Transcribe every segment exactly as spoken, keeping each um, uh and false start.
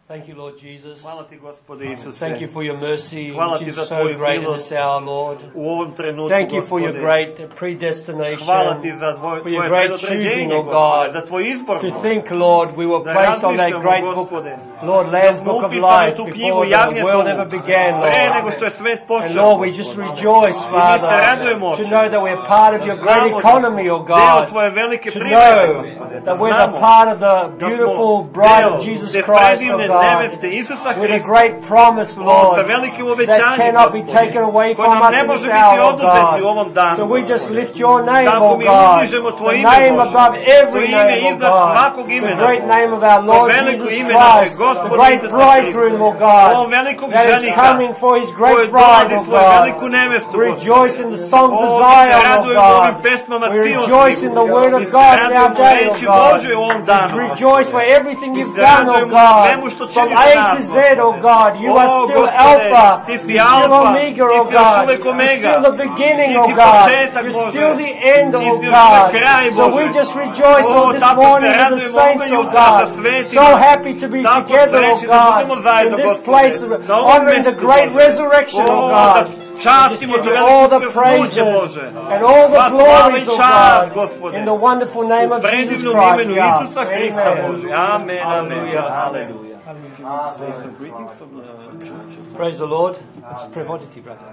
Thank you, Lord Jesus. Hvala ti, Gospode Isuse. Thank you for your mercy, Hvala which ti is za so tvoju great in milost this hour, Lord. u ovom trenutku, Thank you for your Gospode. great predestination, Hvala ti za tvoj, for your tvoje great choosing, predodređenje, O Gospode, God, za tvoj izbor, to Lord. think, Lord, we were Da placed on that razmišljamo, great book, Gospode, Lord, da Lamb's smo book of upisani life u tu knjigu before the Jagnjetovu, world ever began, pre Lord. nego što je svet počeo, And Lord, we just Gospode. rejoice, I mi se Father, radujemo, to Oče, know that we're part of da your great znamo da economy, smo O deo God, tvoje velike to privrede, know Gospode, da that we're the znamo part of the da smo beautiful bride of deo Jesus te Christ, O predivne God, neveste Isusa with a Hrista, great promise, o, Lord, sa velikim that obećanjem, cannot be Gospode, taken away koje from nam us ne in može this biti hour, O oduzeti u God. ovom danu, So we just Gospode. lift your name, Tako O mi God, uzdižemo the tvoje ime, name Bože, above every to ime name, O iznad God, svakog the imena, great Bože. name of our To Lord veliko Jesus ime našeg Christ, the Gospoda great Isusa bridegroom, Hrista, O God, o velikog that is ženika, coming for his koji great bride, dolazi O svoju veliku God. nevestu, We rejoice in the songs O, of mi se Zion, O radujemo ovim God. pesmama We Sionskim. rejoice in the word Mi of se God in our radujemo day, O reči God. Božoj u ovom danu, We rejoice for Gospode. everything Mi you've se done, O radujemo God. svemu što From činiš za A nas, to Z, O Gospode. God. You O, are still Gospode, Alpha. ti si You're still Alfa, Omega, ti O si još God. uvek You're Omega. still the beginning, Ti O si God. početak, You're Bože. still the end, Ti O si još God. uvek kraj, So we Bože. just rejoice O, on this tako se morning with the radujemo saints, ovome O jutro sa God. svetima. So happy to be Tako together, O srećni da God, budemo zajedno, in this Gospode, place of na ovom honoring the mestu, great Bože. resurrection, O O, God. da častimo Just to give you veliko all the uskrsnuće, praises Bože. and all the Sva slava glories, i O čast, God, Gospode. in the wonderful name U of Jesus predivnom Christ. imenu Yeah. Isusa Hrista, Amen. Bože. Amen, amen. Hallelujah. Hallelujah. Hallelujah. Say some greetings from the church. Praise the Lord. It's prevoditi, brother.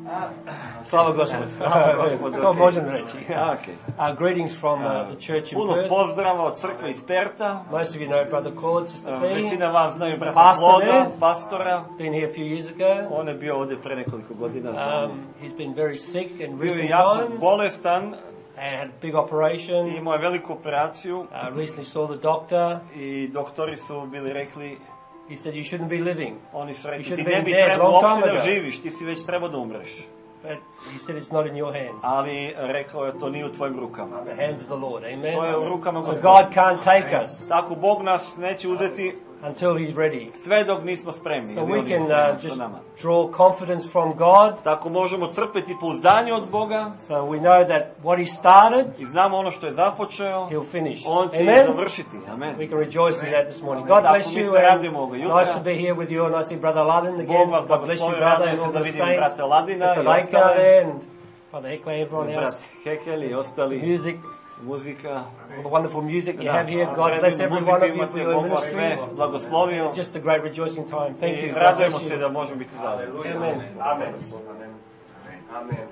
Slava Gospodu. Slava Gospodu, To okay. možem reći. Okay. Uh, greetings from uh, the church in Puno Perth. pozdrava od crkve iz Perta. Most of you know Brother Claude, Sister Fee. Većina vas znaju brata Pastor Kloda, there. pastora. Been here a few years ago. On je bio ovdje pre nekoliko godina, znam. Um, he's been very sick in Bio je recent jako times bolestan and had a big operation. i imao je veliku operaciju Uh, recently saw the doctor. i doktori su bili rekli, He said you shouldn't be living. oni su You rekli, should ti have ne been bi dead trebao long uopšte time da ago. živiš, ti si već trebao da umreš. But he said it's not in your hands. Ali rekao je, to nije u tvojim rukama. The hands of the Lord. Amen. To je u rukama So Gospoda. God can't take us Tako Bog nas neće uzeti until He's ready. sve dok nismo spremni. So ili we on can nije spreman uh, sa just nama. draw confidence from God. Tako možemo crpeti pouzdanje od Boga So we know that what He started, i znamo ono što je započeo, He'll finish. on će Amen. i završiti. Amen. We can rejoice in that this morning. God Tako bless mi you. se radujemo ovoga And jutra. nice to be here with you. And I see Brother Ladin again. Bog vas God bless you, blagoslovi, brother, radujem and se all da the vidim saints. brata Ladina Sister i Leica ostale. there and Brother Hekla, everyone Brat else. Hekel i ostali, Music, muzika. all the wonderful music you Da, have here. God bless predivnu every muziku one of you imate, for your Bog vas sve ministries. blagoslovio Just a great rejoicing time. Thank i you. God radujemo bless se you. da možemo biti zajedno. Amen. Amen. Amen.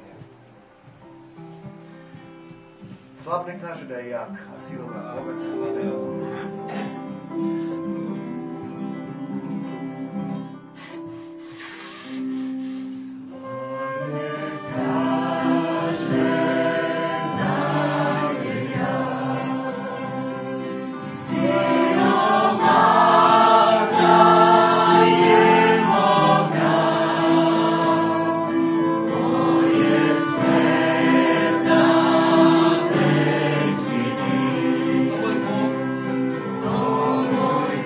Slab ne kaže da je jak, a silan Boga se vode. Oh,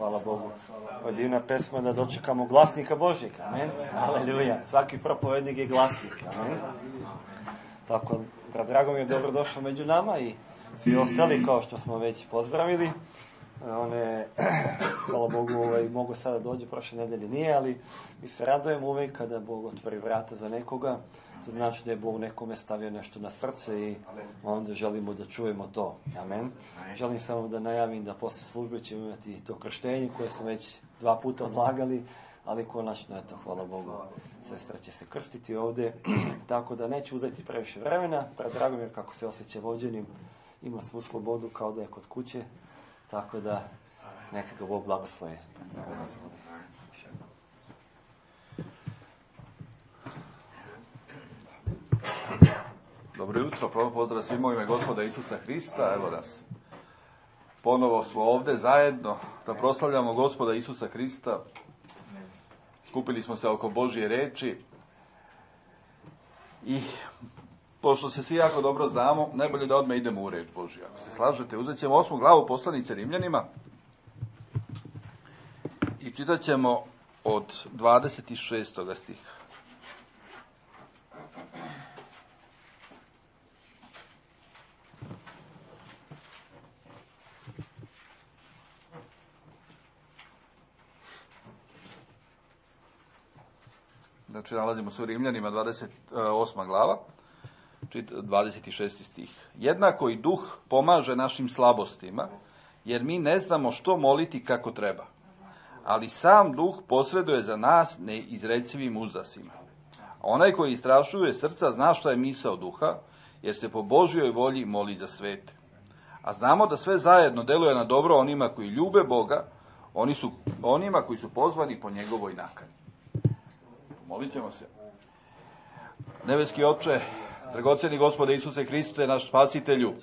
hvala Bogu. Ovo je divna pesma da dočekamo glasnika Božjeg, amen. Aleluja. Svaki propovednik je glasnik, amen. Tako, brat Dragomir je dobro došao među nama i svi ostali, kao što smo već pozdravili. One, hvala Bogu, ovaj, mogu sada dođe, prošle nedelje nije, ali mi se radujemo uvijek kada Bog otvori vrata za nekoga. To znači da je Bog nekome stavio nešto na srce i onda želimo da čujemo to. Amen. Želim samo da najavim da posle službe ćemo imati to krštenje koje smo već dva puta odlagali, ali konačno, eto, hvala Bogu, sestra će se krstiti ovdje, tako da neću uzeti previše vremena. Brat Dragomir, kako se osjeća vođenim, ima svu slobodu kao da je kod kuće, tako da neka ga Bog blagoslovi. Dobro jutro, prvo pozdrav svima u ime Gospoda Isusa Hrista. Evo nas. Ponovo smo ovdje zajedno da proslavljamo Gospoda Isusa Hrista. Skupili smo se oko Božje reči i pošto se svi jako dobro znamo, najbolje da odmah idemo u reč Božju. Ako se slažete, uzet ćemo osmu glavu poslanice Rimljanima i čitat ćemo od dvadeset šestog stiha. Znači, nalazimo se u Rimljanima, dvadeset osma glava, dvadeset šesti stih. Jednako i duh pomaže našim slabostima, jer mi ne znamo što moliti kako treba. Ali sam duh posreduje za nas neizrecivim uzdasima. A onaj koji istražuje srca zna šta je misao duha, jer se po Božjoj volji moli za svete. A znamo da sve zajedno deluje na dobro onima koji ljube Boga, oni su, onima koji su pozvani po njegovoj nakani. Molit ćemo se. Nebeski Oče, dragocjeni Gospode Isuse Hriste, naš Spasitelju,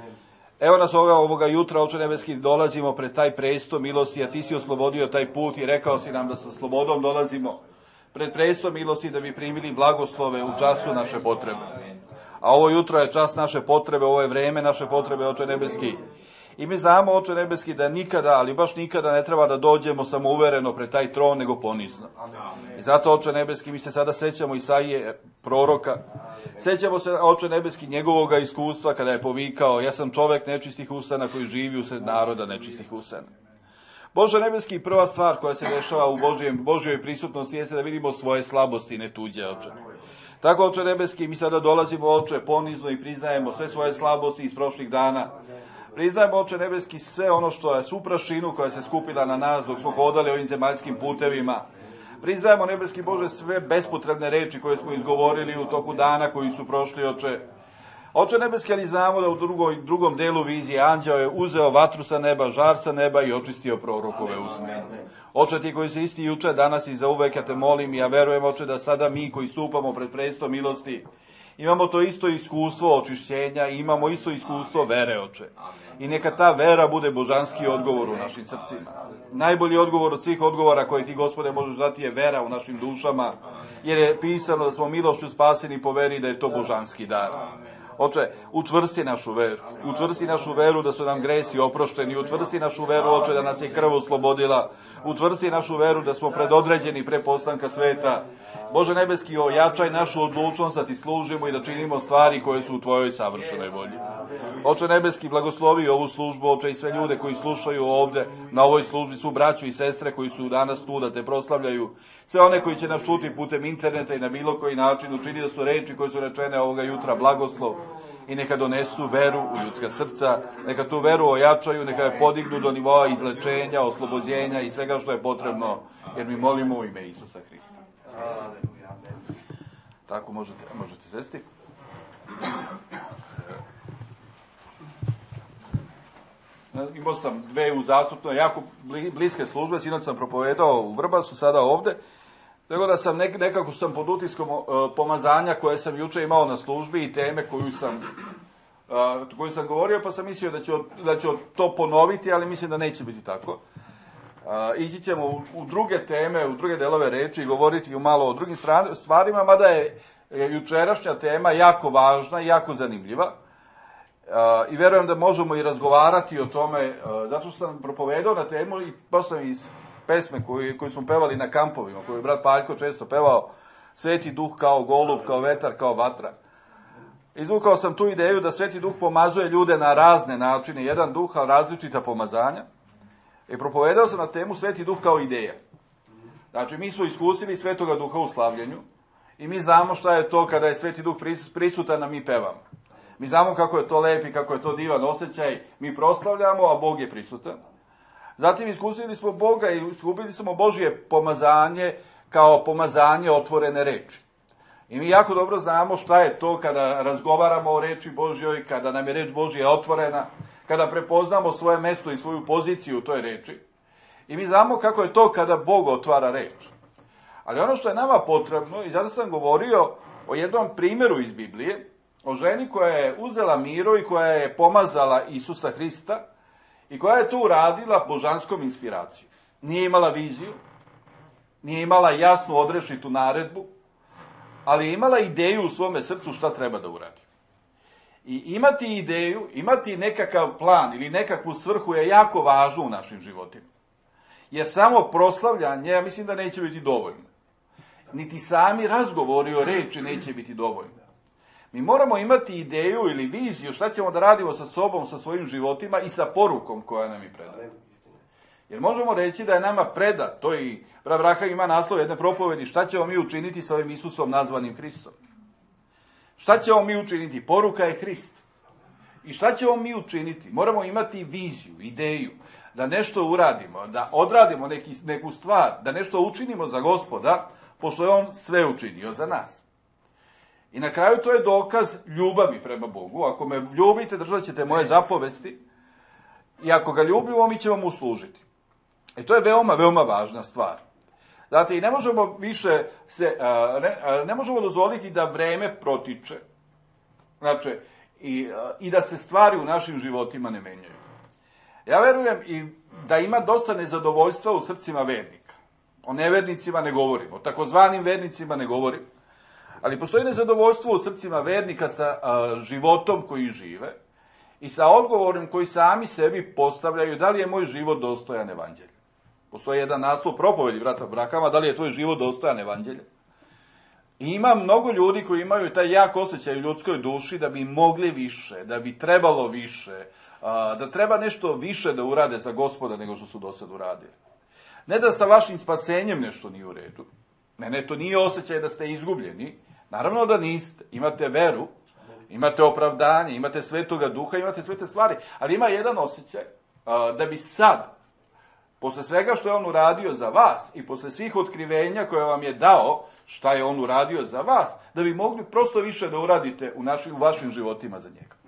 evo nas ovoga, ovoga jutra, Oče nebeski, dolazimo pred taj presto milosti, a Ti si oslobodio taj put i rekao si nam da sa slobodom dolazimo pred presto milosti da bi primili blagoslove u času naše potrebe. A ovo jutro je čas naše potrebe, ovo je vreme naše potrebe, Oče nebeski. I mi znamo, Oče nebeski, da nikada, ali baš nikada ne treba da dođemo samouvereno pred taj tron, nego ponizno. I zato, Oče nebeski, mi se sada sećamo Isaije, proroka. Sećamo se, Oče nebeski, njegovoga iskustva kada je povikao: ja sam čovek nečistih usana koji živi usred naroda nečistih usana. Bože nebeski, prva stvar koja se dešava u Božjem, Božjoj prisutnosti jeste da vidimo svoje slabosti, ne tuđe, Oče. Tako, Oče nebeski, mi sada dolazimo, Oče, ponizno i priznajemo sve svoje slabosti iz prošlih dana. Priznajemo, Oče nebeski, sve ono što je svu prašinu koja se skupila na nas dok smo hodali ovim zemaljskim putevima. Priznajemo, nebeski Bože, sve bespotrebne reči koje smo izgovorili u toku dana koji su prošli, Oče. Oče nebeski, ali znamo da u drugoj, drugom delu vizije anđeo je uzeo vatru sa neba, žar sa neba i očistio prorokove usne. Oče, Ti koji se isti juče, danas i zauvek, ja te molim i ja verujem, Oče, da sada mi koji stupamo pred presto milosti imamo to isto iskustvo očišćenja i imamo isto iskustvo vere, Oče. I neka ta vera bude božanski odgovor u našim srcima. Najbolji odgovor od svih odgovora koje Ti, Gospode, možeš dati je vera u našim dušama, jer je pisano da smo milošću spaseni po veri, da je to božanski dar. Oče, učvrsti našu veru, učvrsti našu veru da su nam gresi oprošteni, učvrsti našu veru, Oče, da nas je krv oslobodila, učvrsti našu veru da smo predodređeni pre postanka sveta. Bože nebeski, ojačaj našu odlučnost da Ti služimo i da činimo stvari koje su u Tvojoj savršenoj volji. Oče nebeski, blagoslovi ovu službu, Oče, i sve ljude koji slušaju ovde na ovoj službi, su braću i sestre koji su danas tu da Te proslavljaju, sve one koji će nas čuti putem interneta i na bilo koji način, učini da su reči koje su rečene ovoga jutra blagoslov i neka donesu veru u ljudska srca, neka tu veru ojačaju, neka je podignu do nivoa izlečenja, oslobođenja i svega što je potrebno, jer mi molimo u ime Isusa Hrista. Tako možete, možete sesti. Imao sam dve uzastupno jako bliske službe, sinoć sam propovedao u Vrbasu, sada ovde. Tako da sam nek, nekako sam pod utiskom uh, pomazanja koje sam juče imao na službi i teme koju sam, uh, koju sam govorio, pa sam mislio da ću, da ću to ponoviti, ali mislim da neće biti tako. Uh, ići ćemo u, u druge teme, u druge delove reči i govoriti malo o drugim stvarima, mada je jučerašnja tema jako važna i jako zanimljiva. i verujem da možemo i razgovarati o tome, zato što sam propovedao na temu i baš sam iz pesme koju, koju smo pevali na kampovima, koju je brat Paljko često pevao, Sveti Duh kao golub, kao vetar, kao vatra. Izvukao sam tu ideju da Sveti Duh pomazuje ljude na razne načine, jedan duh, ali različita pomazanja. I propovedao sam na temu Sveti Duh kao ideja. Znači, mi smo iskusili Svetoga Duha u slavljenju i mi znamo šta je to kada je Sveti Duh prisutan, a mi pevamo. Mi znamo kako je to lep i kako je to divan osjećaj, mi proslavljamo, a Bog je prisutan. Zatim iskusili smo Boga i iskupili smo Božje pomazanje kao pomazanje otvorene reči. I mi jako dobro znamo šta je to kada razgovaramo o reči Božjoj, kada nam je reč Božja otvorena, kada prepoznamo svoje mesto i svoju poziciju u toj reči. I mi znamo kako je to kada Bog otvara reč. Ali ono što je nama potrebno, i zato sam govorio o jednom primjeru iz Biblije, o ženi koja je uzela miro i koja je pomazala Isusa Hrista i koja je to uradila božanskom inspiracijom. Nije imala viziju, nije imala jasnu odrešitu naredbu, ali je imala ideju u svome srcu šta treba da uradi. I imati ideju, imati nekakav plan ili nekakvu svrhu je jako važno u našim životima. Jer samo proslavljanje, ja mislim da neće biti dovoljno. Niti sami razgovori o reči neće biti dovoljno. Mi moramo imati ideju ili viziju šta ćemo da radimo sa sobom, sa svojim životima i sa porukom koja nam je predata. Jer možemo reći da je nama predat, to i brat Braham ima naslov jedne propovedi, šta ćemo mi učiniti sa ovim Isusom nazvanim Hristom. Šta ćemo mi učiniti? Poruka je Hrist. I šta ćemo mi učiniti? Moramo imati viziju, ideju, da nešto uradimo, da odradimo neki, neku stvar, da nešto učinimo za Gospoda, pošto je On sve učinio za nas. I na kraju to je dokaz ljubavi prema Bogu. Ako me ljubite, držat ćete moje zapovesti. I ako ga ljubimo, mi ćemo mu služiti. I to je veoma, veoma važna stvar. Znate, i ne možemo više se, a, ne, a, ne možemo dozvoliti da vreme protiče. Znači, i, a, i da se stvari u našim životima ne menjaju. Ja verujem i da ima dosta nezadovoljstva u srcima vernika. O nevernicima ne govorim, o takozvanim vernicima ne govorim. Ali postoji nezadovoljstvo u srcima vernika sa a, životom koji žive i sa odgovorom koji sami sebi postavljaju da li je moj život dostojan evanđelja. Postoji jedan naslov propovedi brata Brahama, da li je tvoj život dostojan evanđelja. I ima mnogo ljudi koji imaju taj jak osjećaj u ljudskoj duši da bi mogli više, da bi trebalo više, a, da treba nešto više da urade za Gospoda nego što su do sad uradili. Ne da sa vašim spasenjem nešto nije u redu. Ne, ne, to nije osjećaj da ste izgubljeni. Naravno da niste. Imate veru, imate opravdanje, imate Svetoga Duha, imate sve te stvari. Ali ima jedan osjećaj a, da bi sad, posle svega što je On uradio za vas i posle svih otkrivenja koje vam je dao, šta je On uradio za vas, da bi mogli prosto više da uradite u, našim, u vašim životima za njega.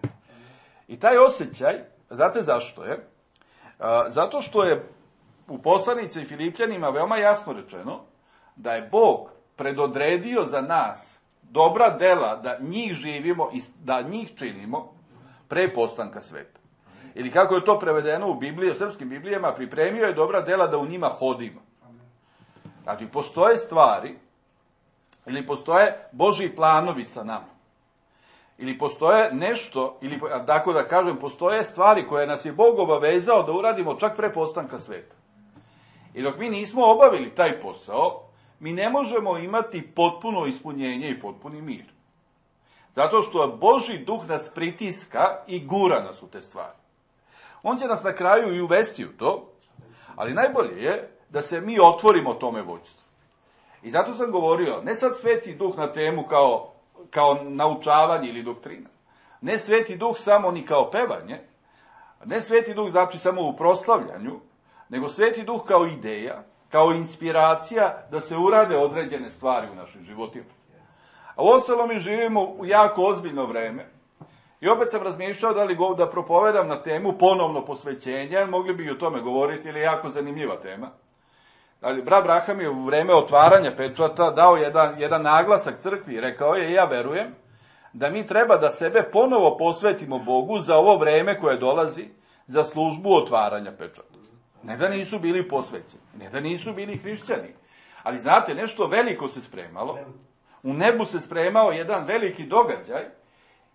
I taj osjećaj, znate zašto je? A, zato što je u poslanici Filipljanima veoma jasno rečeno da je Bog predodredio za nas dobra dela, da njih živimo i da njih činimo pre postanka sveta. Ili kako je to prevedeno u Bibliji, u srpskim Biblijama, pripremio je dobra dela da u njima hodimo. Znači, postoje stvari, ili postoje Božji planovi sa nama. Ili postoje nešto, ili tako da kažem, postoje stvari koje nas je Bog obavezao da uradimo čak pre postanka sveta. I dok mi nismo obavili taj posao, mi ne možemo imati potpuno ispunjenje i potpuni mir. Zato što Božji duh nas pritiska i gura nas u te stvari. On će nas na kraju i uvesti u to, ali najbolje je da se mi otvorimo tome vođstvu. I zato sam govorio, ne sad Sveti Duh na temu kao, kao naučavanje ili doktrina. Ne Sveti Duh samo ni kao pevanje, ne Sveti Duh znači samo u proslavljanju, nego Sveti Duh kao ideja, kao inspiracija da se urade određene stvari u našim životima. A uostalom mi živimo u jako ozbiljno vreme. I opet sam razmišljao da li go, da propovedam na temu ponovno posvećenja, jer mogli bi i o tome govoriti, ili je jako zanimljiva tema. Ali brat Braham je u vreme otvaranja pečata dao jedan, jedan naglasak crkvi i rekao je, ja verujem da mi treba da sebe ponovo posvetimo Bogu za ovo vreme koje dolazi, za službu otvaranja pečata. Ne da nisu bili posvećeni, ne da nisu bili hrišćani, ali znate, nešto veliko se spremalo, u nebu se spremao jedan veliki događaj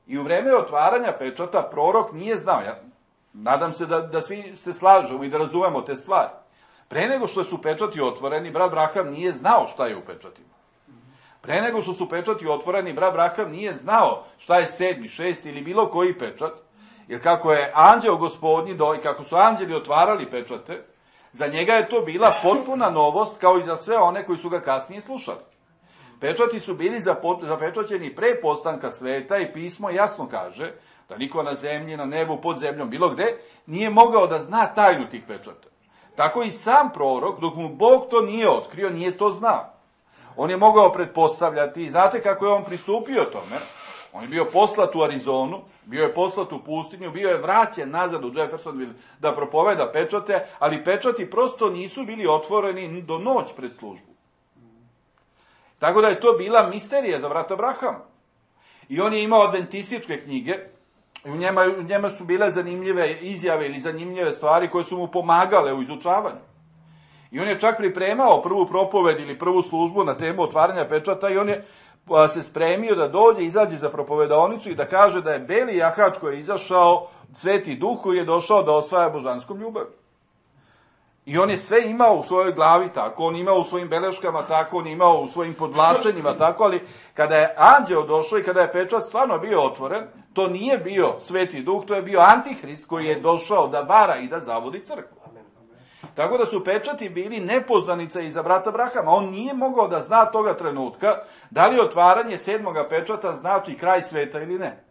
I u vreme otvaranja pečata prorok nije znao. Ja nadam se da, da svi se slažemo i da razumemo te stvari. Pre nego što su pečati otvoreni, brat Braham nije znao šta je u pečatima. Pre nego što su pečati otvoreni, brat Braham nije znao šta je sedmi, šesti ili bilo koji pečat, jer kako je anđeo gospodnji do, i kako su anđeli otvarali pečate, za njega je to bila potpuna novost, kao i za sve one koji su ga kasnije slušali. Pečati su bili zapečaćeni pre postanka sveta i pismo jasno kaže da niko na zemlji, na nebu, pod zemljom, bilo gde, nije mogao da zna tajnu tih pečata. Tako i sam prorok, dok mu Bog to nije otkrio, nije to znao. On je mogao pretpostavljati, i znate kako je on pristupio tome? On je bio poslat u Arizonu, bio je poslat u pustinju, bio je vraćen nazad u Jeffersonville da propoveda pečate, ali pečati prosto nisu bili otvoreni do noć pred službu. Tako da je to bila misterija za brata Brahama. I on je imao adventističke knjige, i u njima, u njima su bile zanimljive izjave ili zanimljive stvari koje su mu pomagale u izučavanju. I on je čak pripremao prvu propoved ili prvu službu na temu otvaranja pečata i on je se spremio da dođe, izađe za propovedaonicu i da kaže da je beli jahač koji je izašao, Sveti Duh koji je došao da osvaja božanskom ljubav. I on je sve imao u svojoj glavi tako, on imao u svojim beleškama tako, on imao u svojim podvlačenjima tako, ali kada je anđeo došao i kada je pečat stvarno bio otvoren, to nije bio Sveti Duh, to je bio Antihrist koji je došao da vara i da zavodi crkvu. Tako da su pečati bili nepoznanica i za brata Brahama. On nije mogao da zna toga trenutka da li otvaranje sedmoga pečata znači kraj sveta ili ne.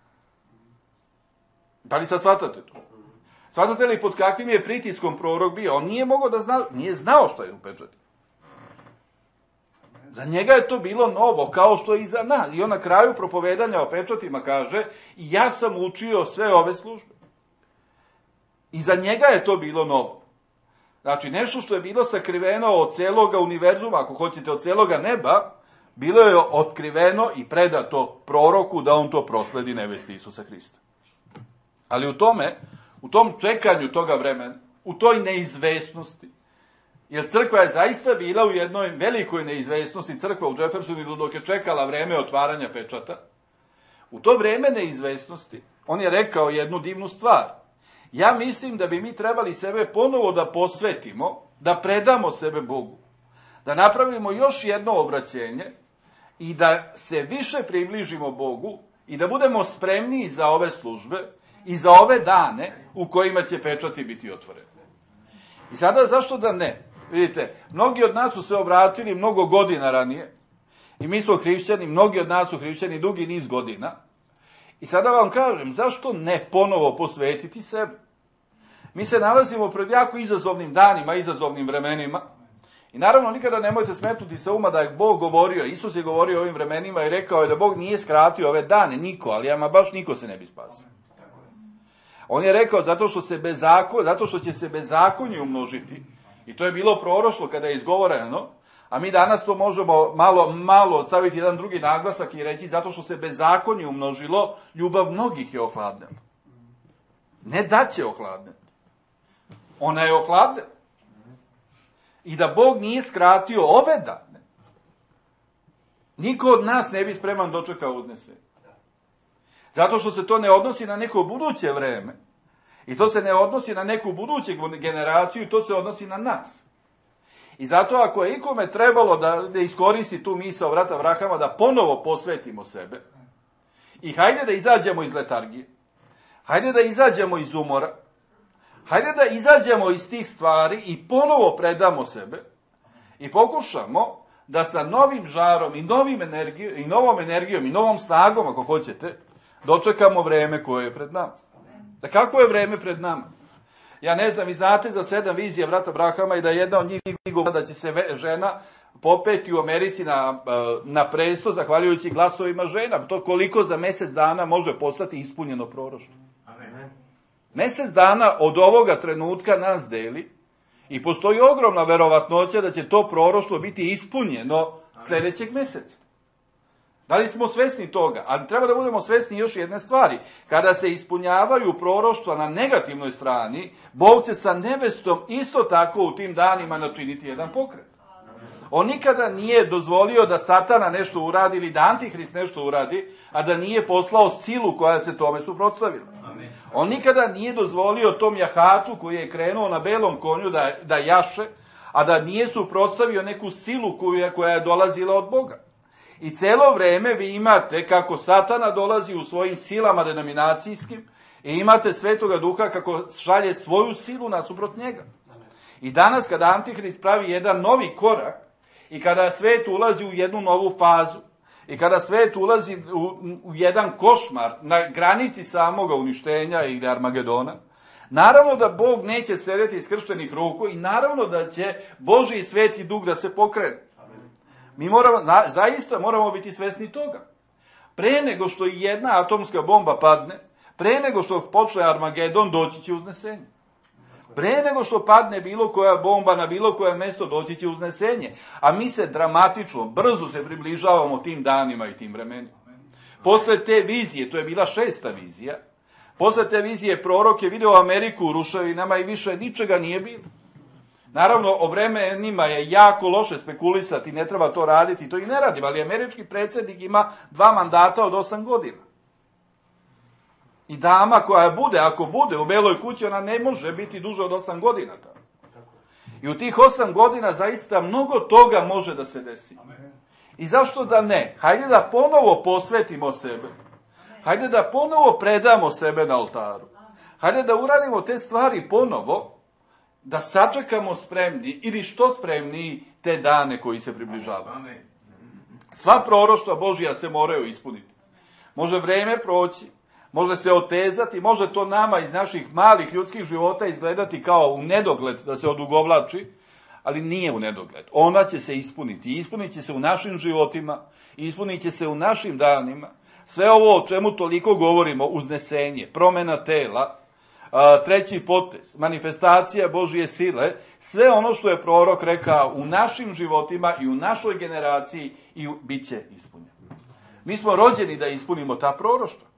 Da li sad shvatate to? Shvatate li pod kakvim je pritiskom prorok bio? On nije mogao da zna, nije znao što je u pečati. Za njega je to bilo novo, kao što i za nas. I on na kraju propovedanja o pečatima kaže, ja sam učio sve ove službe. I za njega je to bilo novo. Znači, nešto što je bilo sakriveno od celoga univerzuma, ako hoćete od celoga neba, bilo je otkriveno i predato proroku da on to prosledi nevesti Isusa Hrista. Ali u tome, u tom čekanju toga vremena, u toj neizvesnosti, jer crkva je zaista bila u jednoj velikoj neizvesnosti, crkva u Jeffersonu dok je čekala vreme otvaranja pečata, u to vreme neizvesnosti, on je rekao jednu divnu stvar. Ja mislim da bi mi trebali sebe ponovo da posvetimo, da predamo sebe Bogu, da napravimo još jedno obraćenje i da se više približimo Bogu i da budemo spremniji za ove službe i za ove dane u kojima će pečati biti otvoreni. I sada zašto da ne? Vidite, mnogi od nas su se obratili mnogo godina ranije i mi smo hrišćani, mnogi od nas su hrišćani dugi niz godina. I sada vam kažem, zašto ne ponovo posvetiti sebe? Mi se nalazimo pred jako izazovnim danima, izazovnim vremenima. I naravno, nikada nemojte smetnuti sa uma da je Bog govorio, Isus je govorio o ovim vremenima i rekao je da Bog nije skratio ove dane, niko, ali ama baš niko se ne bi spasio. On je rekao zato što, se bezako, zato što će se bezakonje umnožiti. I to je bilo proroštvo kada je izgovoreno, a mi danas to možemo malo, malo staviti jedan drugi naglasak i reći zato što se bezakonje umnožilo, ljubav mnogih je ohladnela. Ne da će ohladneti. Ona je ohladnela. I da Bog nije skratio ove dane, niko od nas ne bi spreman dočekao uznesenje. Zato što se to ne odnosi na neko buduće vreme. I to se ne odnosi na neku buduću generaciju, to se odnosi na nas. I zato ako je ikome trebalo da, da iskoristi tu misao brata Brahama, da ponovo posvetimo sebe, i hajde da izađemo iz letargije, hajde da izađemo iz umora, hajde da izađemo iz tih stvari i ponovo predamo sebe i pokušamo da sa novim žarom i, novim energijom, i novom energijom i novom snagom, ako hoćete, dočekamo vreme koje je pred nama. Da kako je vreme pred nama? Ja ne znam, vi znate za sedam vizija brata Brahama i da jedna od njih govori da će se žena popeti u Americi na, na presto, zahvaljujući glasovima žena. To koliko za mjesec dana može postati ispunjeno proroštvo. Amen. Mjesec dana od ovoga trenutka nas deli i postoji ogromna verovatnoća da će to proroštvo biti ispunjeno sljedećeg mjeseca. Da li smo svesni toga? Ali treba da budemo svesni još jedne stvari. Kada se ispunjavaju proroštva na negativnoj strani, Bog će sa nevestom isto tako u tim danima načiniti jedan pokret. On nikada nije dozvolio da Satana nešto uradi ili da Antihrist nešto uradi, a da nije poslao silu koja se tome suprotstavila. On nikada nije dozvolio tom jahaču koji je krenuo na belom konju da, da jaše, a da nije suprotstavio neku silu koja, koja je dolazila od Boga. I celo vreme vi imate kako Satana dolazi u svojim silama denominacijskim i imate Svetoga Duha kako šalje svoju silu nasuprot njega. I danas kada Antihrist pravi jedan novi korak i kada svet ulazi u jednu novu fazu i kada svet ulazi u, u jedan košmar na granici samoga uništenja ili Armagedona, naravno da Bog neće sedeti iskrštenih ruku i naravno da će Božji sveti duh da se pokrene. Mi moramo, na, zaista moramo biti svesni toga. Pre nego što i jedna atomska bomba padne, pre nego što počne Armagedon, doći će uznesenje. Pre nego što padne bilo koja bomba na bilo koje mesto, doći će uznesenje. A mi se dramatično, brzo se približavamo tim danima i tim vremenima. Posle te vizije, to je bila šesta vizija, posle te vizije prorok je video Ameriku u ruševinama i više ničega nije bilo. Naravno, o vremenima je jako loše spekulisati, ne treba to raditi, to i ne radim, ali američki predsjednik ima dva mandata od osam godina. I dama koja bude, ako bude u Beloj kući, ona ne može biti duže od osam godina tamo. I u tih osam godina zaista mnogo toga može da se desi. I zašto da ne? Hajde da ponovo posvetimo sebe. Hajde da ponovo predamo sebe na oltaru. Hajde da uradimo te stvari ponovo, da sačekamo spremni ili što spremniji te dane koji se približavaju. Sva proroštva Božja se moraju ispuniti. Može vreme proći, može se otezati, može to nama iz naših malih ljudskih života izgledati kao u nedogled da se odugovlači, ali nije u nedogled. Ona će se ispuniti. Ispunit će se u našim životima, ispunit će se u našim danima. Sve ovo o čemu toliko govorimo, uznesenje, promena tela, treći potez, manifestacija Božje sile, sve ono što je prorok rekao u našim životima i u našoj generaciji i u, bit će ispunjeno. Mi smo rođeni da ispunimo ta proroštva.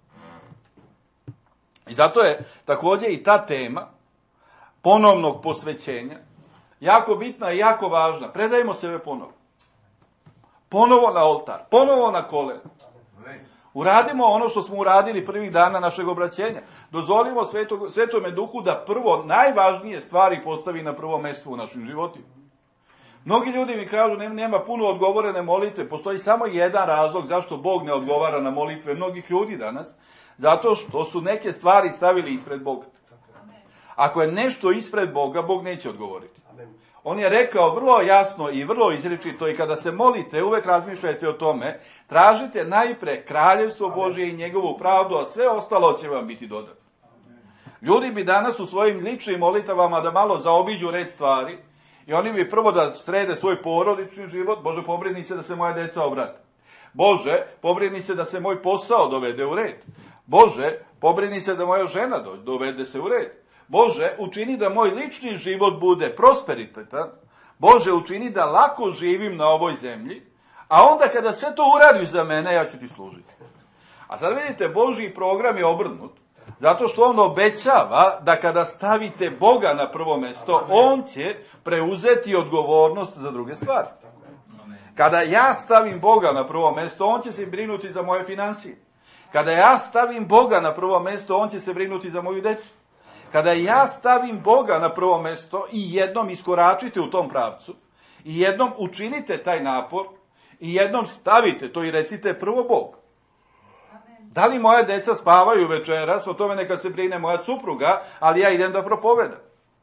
I zato je također i ta tema ponovnog posvećenja jako bitna i jako važna. Predajmo sebe ponovo. Ponovo na oltar, ponovo na koleno. Uradimo ono što smo uradili prvih dana našeg obraćenja. Dozvolimo Svetog, Svetome Duhu da prvo najvažnije stvari postavi na prvo mjesto u našim životima. Mnogi ljudi mi kažu nema puno odgovorene molitve. Postoji samo jedan razlog zašto Bog ne odgovara na molitve mnogih ljudi danas. Zato što su neke stvari stavili ispred Boga. Ako je nešto ispred Boga, Bog neće odgovoriti. On je rekao vrlo jasno i vrlo izričito i kada se molite, uvek razmišljajte o tome, tražite najpre kraljevstvo Božje i njegovu pravdu, a sve ostalo će vam biti dodato. Ljudi bi danas u svojim ličnim molitavama da malo zaobiđu red stvari i oni bi prvo da srede svoj porodični život. Bože, pobrini se da se moja deca obrate. Bože, pobrini se da se moj posao dovede u red. Bože, pobrini se da moja žena dovede se u red. Bože, učini da moj lični život bude prosperitetan. Bože, učini da lako živim na ovoj zemlji. A onda kada sve to uradiš za mene, ja ću ti služiti. A sad vidite, Božji program je obrnut. Zato što on obećava da kada stavite Boga na prvo mjesto, on će preuzeti odgovornost za druge stvari. Kada ja stavim Boga na prvo mjesto, on će se brinuti za moje financije. Kada ja stavim Boga na prvo mjesto, on će se brinuti za moju decu. Kada ja stavim Boga na prvo mjesto i jednom iskoračite u tom pravcu, i jednom učinite taj napor, i jednom stavite to i recite prvo Bog. Da li moje deca spavaju večeras, o tome neka se brine moja supruga, ali ja idem da propovedam.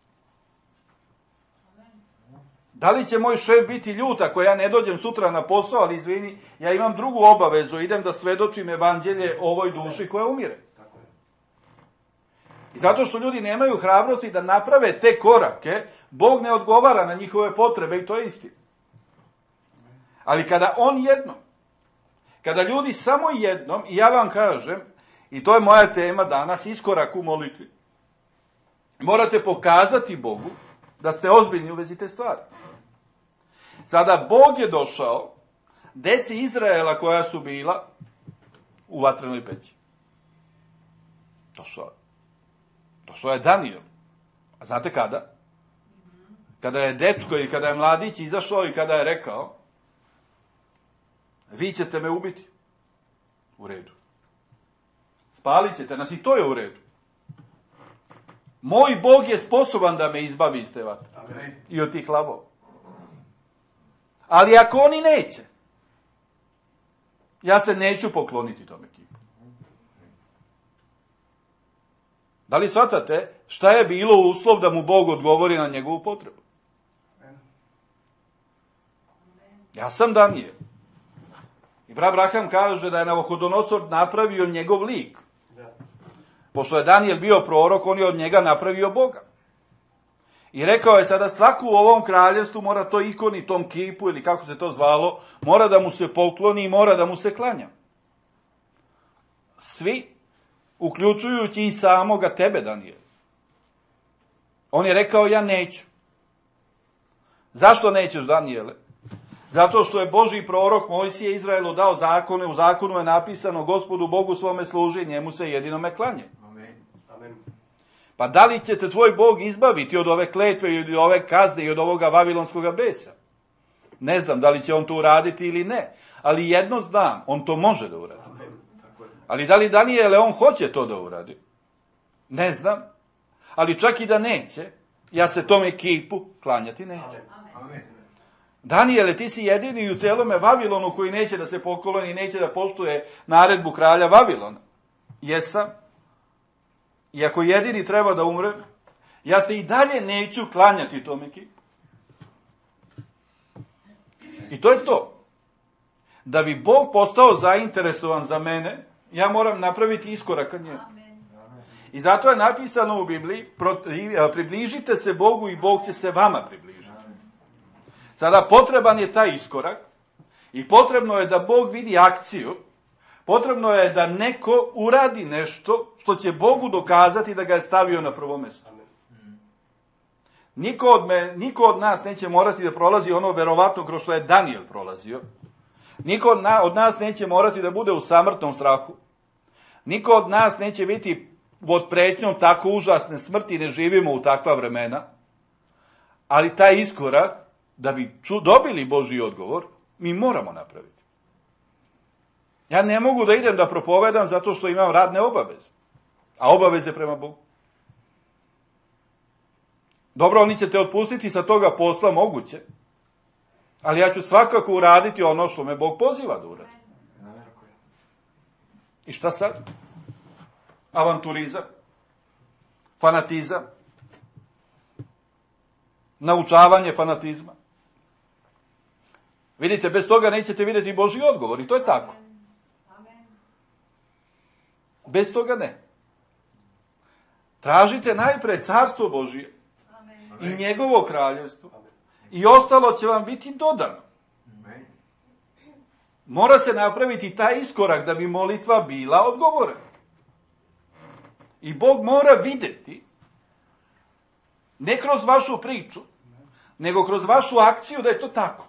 Da li će moj šef biti ljut ako ja ne dođem sutra na posao, ali izvini, ja imam drugu obavezu, idem da svedočim evanđelje ovoj duši koja umire. I zato što ljudi nemaju hrabrosti da naprave te korake, Bog ne odgovara na njihove potrebe i to je istina. Ali kada on jednom, kada ljudi samo jednom, i ja vam kažem, i to je moja tema danas, iskorak u molitvi, morate pokazati Bogu da ste ozbiljni u vezi te stvari. Sada Bog je došao deci Izraela koja su bila u vatrenoj peći. Došao je. Došao je Danijel. A znate kada? kada je dečko i kada je mladić izašao i kada je rekao, vi ćete me ubiti. U redu. Spalit ćete nas i to je u redu. Moj Bog je sposoban da me izbavi iz te vatre. I od tih lavova. Ali ako oni neće, ja se neću pokloniti tome kipu. Da li shvatate šta je bilo uslov da mu Bog odgovori na njegovu potrebu? Ja sam Danijel. I Abraham kaže da je Navohodonosor napravio njegov lik. Pošto je Danijel bio prorok, on je od njega napravio Boga. I rekao je sada svaku u ovom kraljevstvu mora to ikoni, tom kipu ili kako se to zvalo, mora da mu se pokloni i mora da mu se klanja. Svi, uključujući i samoga tebe, Danijel. On je rekao, ja neću. Zašto nećeš, Danijele? Zato što je Božji prorok Mojsije Izraelu dao zakone, u zakonu je napisano Gospodu Bogu svome služi, njemu se jedinome klanje. Amen. Pa da li će te tvoj Bog izbaviti od ove kletve i od ove kazne i od ovoga vavilonskoga besa? Ne znam da li će on to uraditi ili ne, ali jedno znam, on to može da uradi. Ali da li Danijele on hoće to da uradi? Ne znam, ali čak i da neće, ja se tome kipu klanjati neću. Danijele, ti si jedini u celome Vavilonu koji neće da se pokloni i neće da poštuje naredbu kralja Vavilona. Jesam. I ako jedini treba da umrem, ja se i dalje neću klanjati tome kipu. I to je to. Da bi Bog postao zainteresovan za mene, ja moram napraviti iskorak ka njemu. I zato je napisano u Bibliji, približite se Bogu i Bog će se vama približiti. Sada potreban je taj iskorak i potrebno je da Bog vidi akciju, potrebno je da neko uradi nešto što će Bogu dokazati da ga je stavio na prvo mjesto. Niko od, me, niko od nas neće morati da prolazi ono verovatno kroz što je Danijel prolazio. Niko od, na, od nas neće morati da bude u samrtnom strahu. Niko od nas neće biti pod pretnjom tako užasne smrti, ne živimo u takva vremena. Ali taj iskorak, da bi ču, dobili Božji odgovor, mi moramo napraviti. Ja ne mogu da idem da propovedam zato što imam radne obaveze. A obaveze prema Bogu. Dobro, oni će te otpustiti sa toga posla, moguće. Ali ja ću svakako uraditi ono što me Bog poziva da uradim. I šta sad? Avanturizam. Fanatizam. Naučavanje fanatizma. Vidite, bez toga nećete vidjeti Božji odgovor i to je tako. Bez toga ne. Tražite najpre carstvo Božije i njegovo kraljevstvo i ostalo će vam biti dodano. Mora se napraviti taj iskorak da bi molitva bila odgovorena. I Bog mora vidjeti, ne kroz vašu priču, nego kroz vašu akciju da je to tako.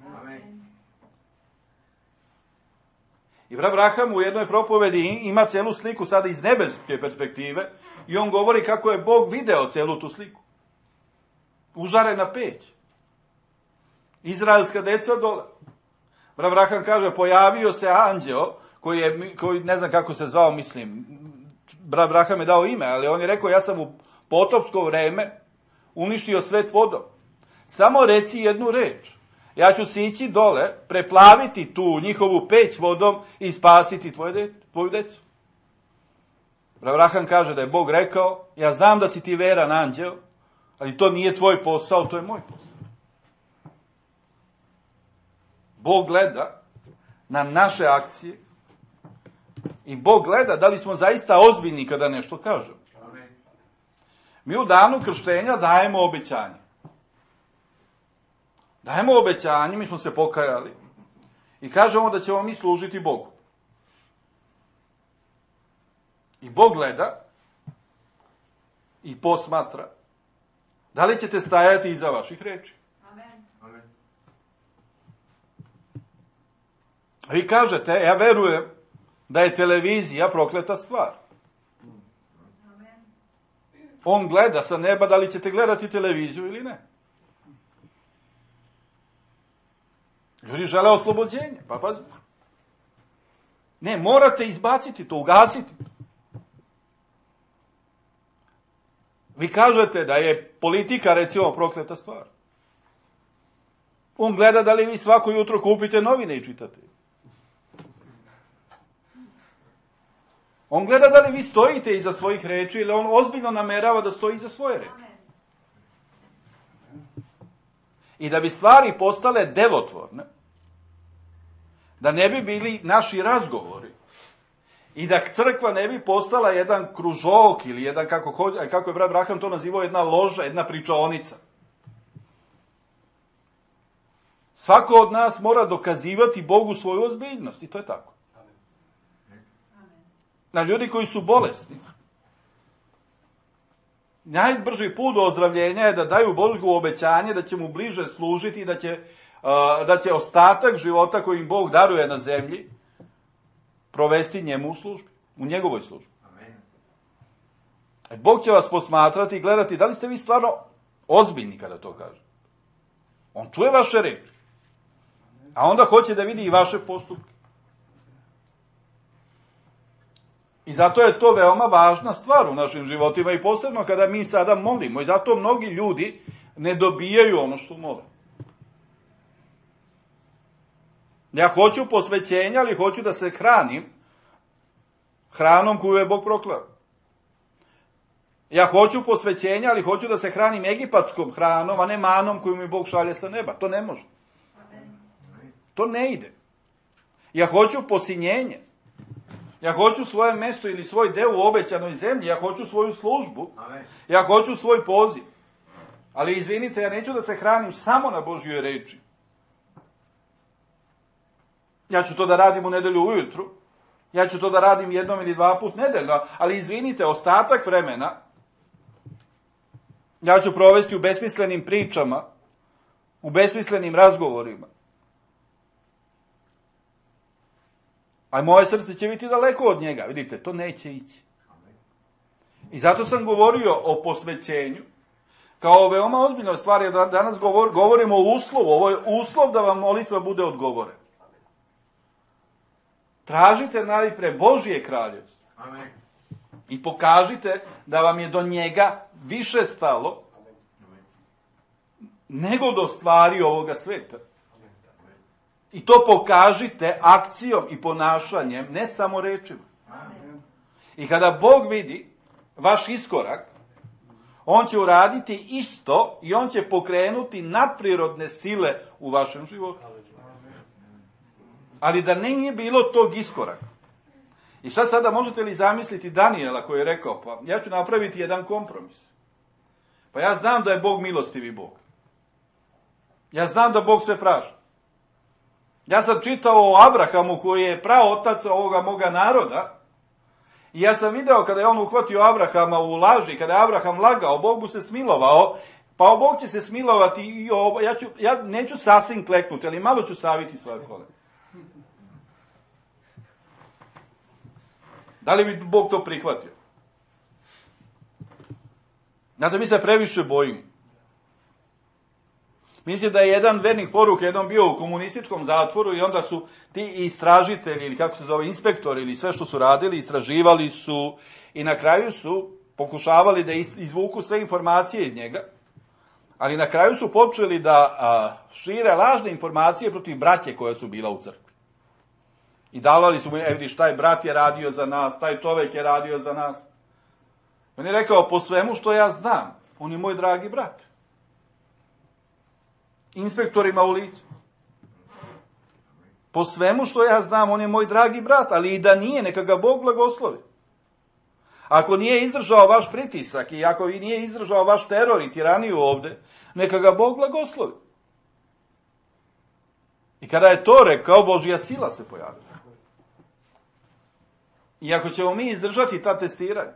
I Abraham u jednoj propovedi ima celu sliku sada iz nebeske perspektive i on govori kako je Bog video celu tu sliku. Užarena peć. Izraelska deca dole. Abraham kaže, pojavio se anđeo, koji je, koji ne znam kako se zvao, mislim, Abraham je dao ime, ali on je rekao, ja sam u potopsko vreme uništio svet vodom. Samo reci jednu reč. Ja ću sići dole, preplaviti tu njihovu peć vodom i spasiti tvoje de, tvoju decu. Abraham kaže da je Bog rekao, ja znam da si ti veran anđeo, ali to nije tvoj posao, to je moj posao. Bog gleda na naše akcije i Bog gleda da li smo zaista ozbiljni kada nešto kažemo. Mi u danu krštenja dajemo obećanje. Dajemo obećanje, mi smo se pokajali i kažemo da ćemo mi služiti Bogu. I Bog gleda i posmatra da li ćete stajati iza vaših reči. Amen. Vi kažete, ja verujem da je televizija prokleta stvar. On gleda sa neba da li ćete gledati televiziju ili ne. Ljudi žele oslobođenje, pa pazi. Ne, morate izbaciti to, ugasiti to. Vi kažete da je politika, recimo, prokleta stvar. On gleda da li vi svako jutro kupite novine i čitate. On gleda da li vi stojite iza svojih reči ili on ozbiljno namerava da stoji iza svoje reči. I da bi stvari postale delotvorne, da ne bi bili naši razgovori i da crkva ne bi postala jedan kružok ili jedan, kako, kako je brat Braham to nazivao, jedna loža, jedna pričaonica. Svako od nas mora dokazivati Bogu svoju ozbiljnost i to je tako. Na ljudi koji su bolesni, najbrži put do ozdravljenja je da daju Bogu obećanje da će mu bliže služiti i da će, uh, da će ostatak života koji im Bog daruje na zemlji provesti njemu u službi, u njegovoj službi. Amen. Bog će vas posmatrati i gledati da li ste vi stvarno ozbiljni kada to kaže. On čuje vaše reči, a onda hoće da vidi i vaše postupke. I zato je to veoma važna stvar u našim životima i posebno kada mi sada molimo. I zato mnogi ljudi ne dobijaju ono što mole. Ja hoću posvećenja, ali hoću da se hranim hranom koju je Bog proklao. Ja hoću posvećenja, ali hoću da se hranim egipatskom hranom, a ne manom koju mi Bog šalje sa neba. To ne može. To ne ide. Ja hoću posinjenje. Ja hoću svoje mesto ili svoj deo u obećanoj zemlji, ja hoću svoju službu, ja hoću svoj poziv. Ali izvinite, ja neću da se hranim samo na Božjoj reči. Ja ću to da radim u nedelju ujutru, ja ću to da radim jednom ili dva put nedeljno, ali izvinite, ostatak vremena ja ću provesti u besmislenim pričama, u besmislenim razgovorima. A moje srce će biti daleko od njega. Vidite, to neće ići. I zato sam govorio o posvećenju kao o veoma ozbiljnoj stvari. Danas govor, govorimo o uslovu. Ovo je uslov da vam molitva bude odgovorena. Tražite najpre Božje kraljevstvo. I pokažite da vam je do njega više stalo nego do stvari ovoga sveta. I to pokažite akcijom i ponašanjem, ne samo rečima. I kada Bog vidi vaš iskorak, on će uraditi isto i on će pokrenuti nadprirodne sile u vašem životu. Ali da ne nije bilo tog iskoraka. I šta sada možete li zamisliti Danijela koji je rekao, pa ja ću napraviti jedan kompromis. Pa ja znam da je Bog milostivi Bog. Ja znam da Bog sve prašta. Ja sam čitao o Abrahamu koji je praotac ovoga moga naroda i ja sam video kada je on uhvatio Abrahama u laži, kada je Abraham lagao, Bog mu se smilovao, pa Bog će se smilovati i ovo, ja, ću, ja neću sasvim kleknuti, ali malo ću saviti svoje kolene. Da li bi Bog to prihvatio? Znate, mi se previše bojimo. Mislim da je jedan vernik poruka, jednom bio u komunističkom zatvoru i onda su ti istražitelji, ili kako se zove, inspektori, ili sve što su radili, istraživali su i na kraju su pokušavali da izvuku sve informacije iz njega, ali na kraju su počeli da a, šire lažne informacije protiv braće koja su bila u crkvi. I davali su mu, evo vidiš, taj brat je radio za nas, taj čovjek je radio za nas. On je rekao, po svemu što ja znam, on je moj dragi brat. Inspektorima u licu. Po svemu što ja znam, on je moj dragi brat, ali i da nije, neka ga Bog blagoslovi. Ako nije izdržao vaš pritisak i ako nije izdržao vaš teror i tiraniju ovde, neka ga Bog blagoslovi. I kada je to rekao, Božja sila se pojavila. I ako ćemo mi izdržati ta testiranja,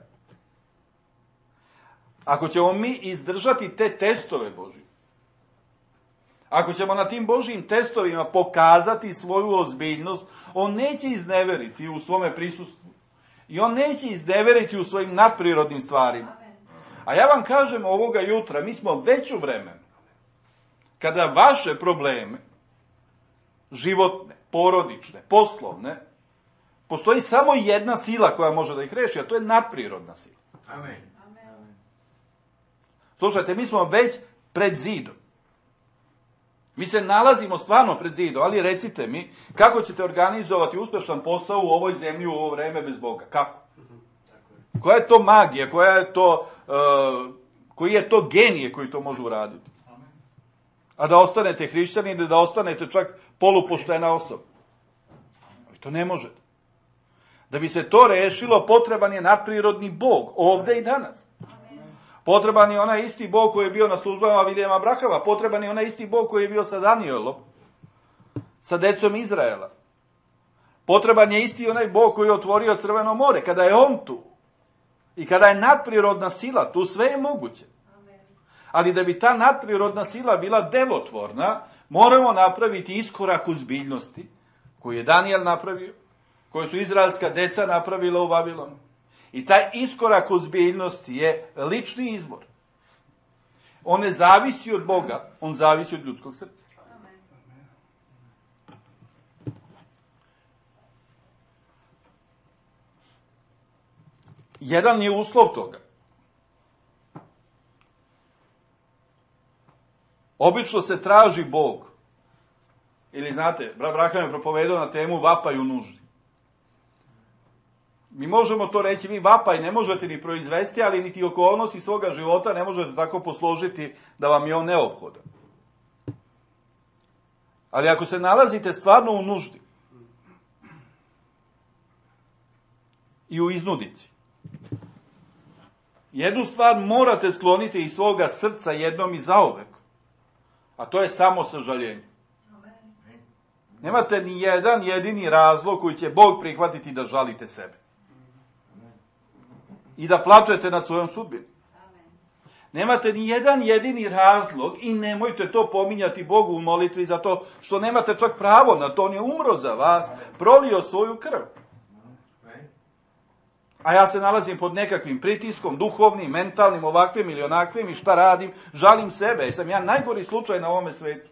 ako ćemo mi izdržati te testove Božje, ako ćemo na tim Božjim testovima pokazati svoju ozbiljnost, on neće izneveriti u svome prisustvu. I on neće izneveriti u svojim nadprirodnim stvarima. A ja vam kažem ovoga jutra, mi smo već u vremenu kada vaše probleme životne, porodične, poslovne, postoji samo jedna sila koja može da ih reši, a to je nadprirodna sila. Amen. Slušajte, mi smo već pred zidom. Mi se nalazimo stvarno pred zidom, ali recite mi, kako ćete organizovati uspešan posao u ovoj zemlji u ovo vreme bez Boga? Kako? Koja je to magija, koja je to, uh, koji je to genije koji to može uraditi? A da ostanete hrišćani ili da ostanete čak polupoštena osoba? Vi to ne možete. Da bi se to rešilo, potreban je nadprirodni Bog, ovde i danas. Potreban je onaj isti Bog koji je bio na službama Vilijama Abrahama, potreban je onaj isti Bog koji je bio sa Danielom, sa decom Izraela. Potreban je isti onaj Bog koji je otvorio Crveno more, kada je on tu. I kada je nadprirodna sila tu, sve je moguće. Ali da bi ta nadprirodna sila bila delotvorna, moramo napraviti iskorak u zbiljnosti, koju je Danijel napravio, koju su izraelska deca napravila u Vavilonu. I taj iskorak u zbiljnosti je lični izbor. On ne zavisi od Boga, on zavisi od ljudskog srca. Jedan je uslov toga. Obično se traži Bog. Ili znate, brat Braham je propovedao na temu vapaj u nuždi. Mi možemo to reći, vi vapaj ne možete ni proizvesti, ali niti okolnosti svoga života ne možete tako posložiti da vam je on neophodan. Ali ako se nalazite stvarno u nuždi i u iznudici, jednu stvar morate skloniti iz svoga srca jednom i zauvek, a to je samo sažaljenje. Nemate ni jedan jedini razlog koji će Bog prihvatiti da žalite sebe. I da plačete nad svojom sudbinom. Nemate ni jedan jedini razlog i nemojte to pominjati Bogu u molitvi zato što nemate čak pravo na to. On je umro za vas, prolio svoju krv. A ja se nalazim pod nekakvim pritiskom, duhovnim, mentalnim, ovakvim ili onakvim i šta radim? Žalim sebe. Jesam ja najgori slučaj na ovome svetu?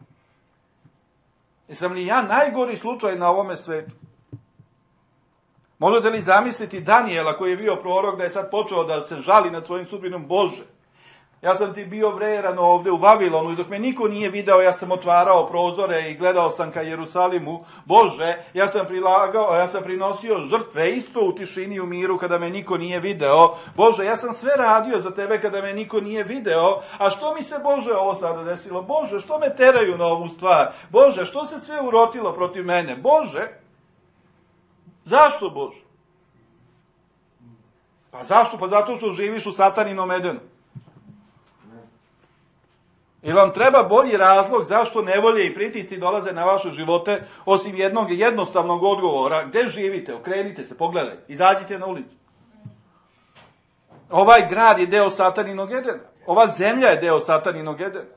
Jesam li ja najgori slučaj na ovome svetu? Možete li zamisliti Danijela koji je bio prorok da je sad počeo da se žali nad svojim sudbinom? Bože, ja sam ti bio vreran ovde u Vavilonu i dok me niko nije video, ja sam otvarao prozore i gledao sam ka Jerusalimu. Bože, ja sam prilagao, ja sam prinosio žrtve isto u tišini i u miru kada me niko nije video. Bože, ja sam sve radio za tebe kada me niko nije video. A što mi se, Bože, ovo sada desilo? Bože, što me teraju na ovu stvar? Bože, što se sve urotilo protiv mene? Bože, zašto, Bože? Pa zašto? Pa zato što živiš u sataninom Edenu. Ili vam treba bolji razlog zašto nevolje i pritisci dolaze na vaše živote, osim jednog jednostavnog odgovora. Gde živite? Okrenite se, pogledajte, izađite na ulicu. Ovaj grad je deo sataninog Edena. Ova zemlja je deo sataninog Edena.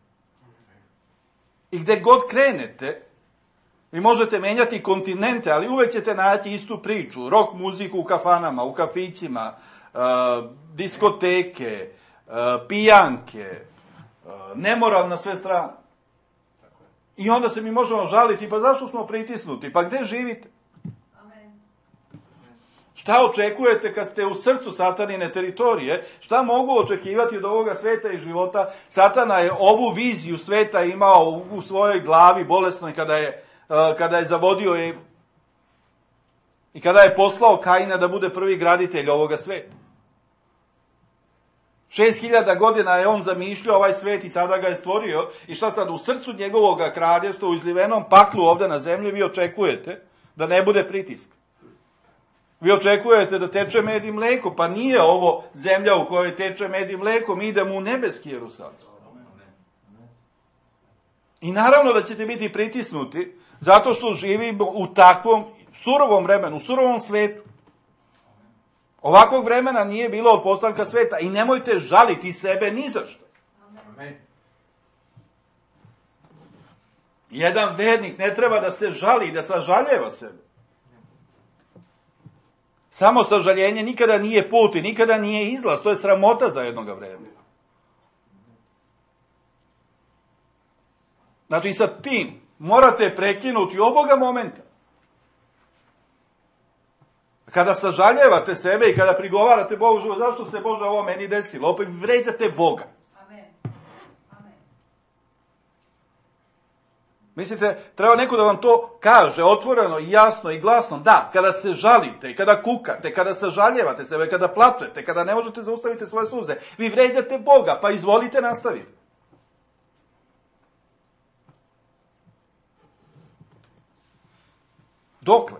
I gde god krenete, vi možete menjati kontinente, ali uvek ćete naći istu priču. Rock muziku u kafanama, u kafićima, uh, diskoteke, uh, pijanke, uh, nemoral na sve strane. I onda se mi možemo žaliti, pa zašto smo pritisnuti? Pa gde živite? Amen. Šta očekujete kad ste u srcu satanine teritorije? Šta mogu očekivati od ovoga sveta i života? Satana je ovu viziju sveta imao u, u svojoj glavi bolesnoj kada je kada je zavodio Evu. I kada je poslao Kaina da bude prvi graditelj ovoga sveta. Šest hiljada godina je on zamišljao ovaj svet i sada ga je stvorio. I šta sad u srcu njegovog kraljevstva, u izlivenom paklu ovde na zemlji, vi očekujete da ne bude pritiska. Vi očekujete da teče med i mleko. Pa nije ovo zemlja u kojoj teče med i mleko. Mi idemo u nebeski Jerusalim. I naravno da ćete biti pritisnuti zato što živimo u takvom surovom vremenu, u surovom svetu. Ovakvog vremena nije bilo od postanka sveta i nemojte žaliti sebe ni za što. Amen. Jedan vernik ne treba da se žali i da sažaljeva sebe. Samo sažaljenje nikada nije put i nikada nije izlaz, to je sramota za jednoga vremena. Znači, sa tim morate prekinuti ovoga momenta. Kada sažaljevate sebe i kada prigovarate Bogu, zašto se Bože ovo meni desilo, opet vređate Boga. Amen. Amen. Mislite, treba neko da vam to kaže, otvoreno, jasno i glasno. Da, kada se žalite, i kada kukate, kada sažaljevate sebe, kada plačete, kada ne možete zaustaviti svoje suze, vi vređate Boga, pa izvolite nastaviti. Dokle?